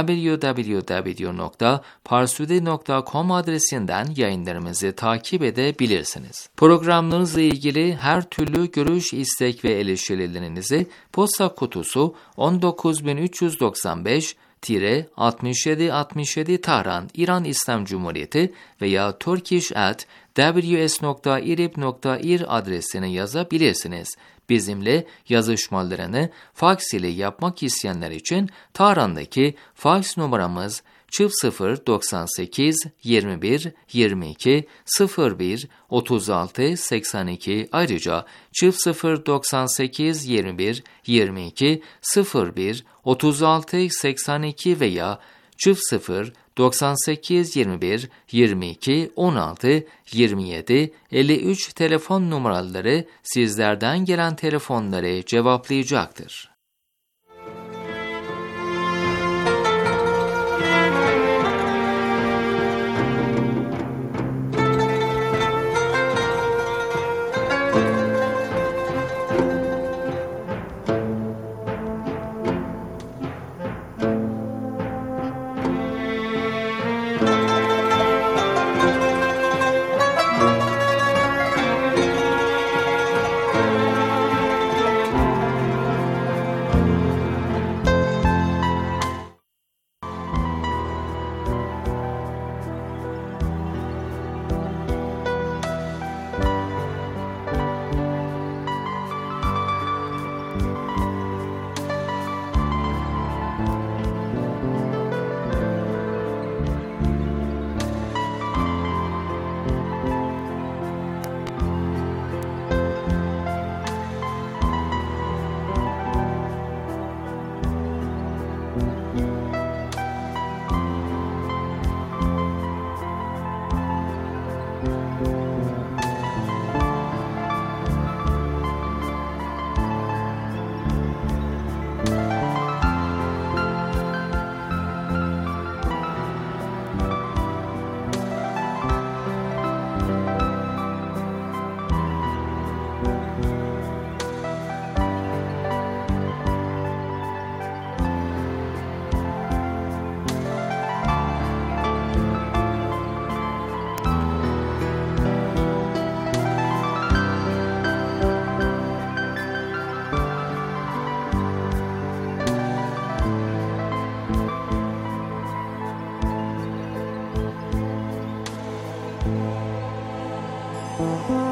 www.parstoday.com adresinden yayınlarımızı takip edebilirsiniz. Programlarınızla ilgili her türlü görüş, istek ve eleştirilerinizi posta kutusu 19395-6767 Tahran, İran İslam Cumhuriyeti veya turkish@ws.ilip.ir adresine yazabilirsiniz. Bizimle yazışmalarını faks ile yapmak isteyenler için Tahran'daki faks numaramız 0098 21 22 01 36 82, ayrıca 0098 21 22 01 36 82 veya 0098 21 22 16 27 53 telefon numaraları sizlerden gelen telefonları cevaplayacaktır. Müzik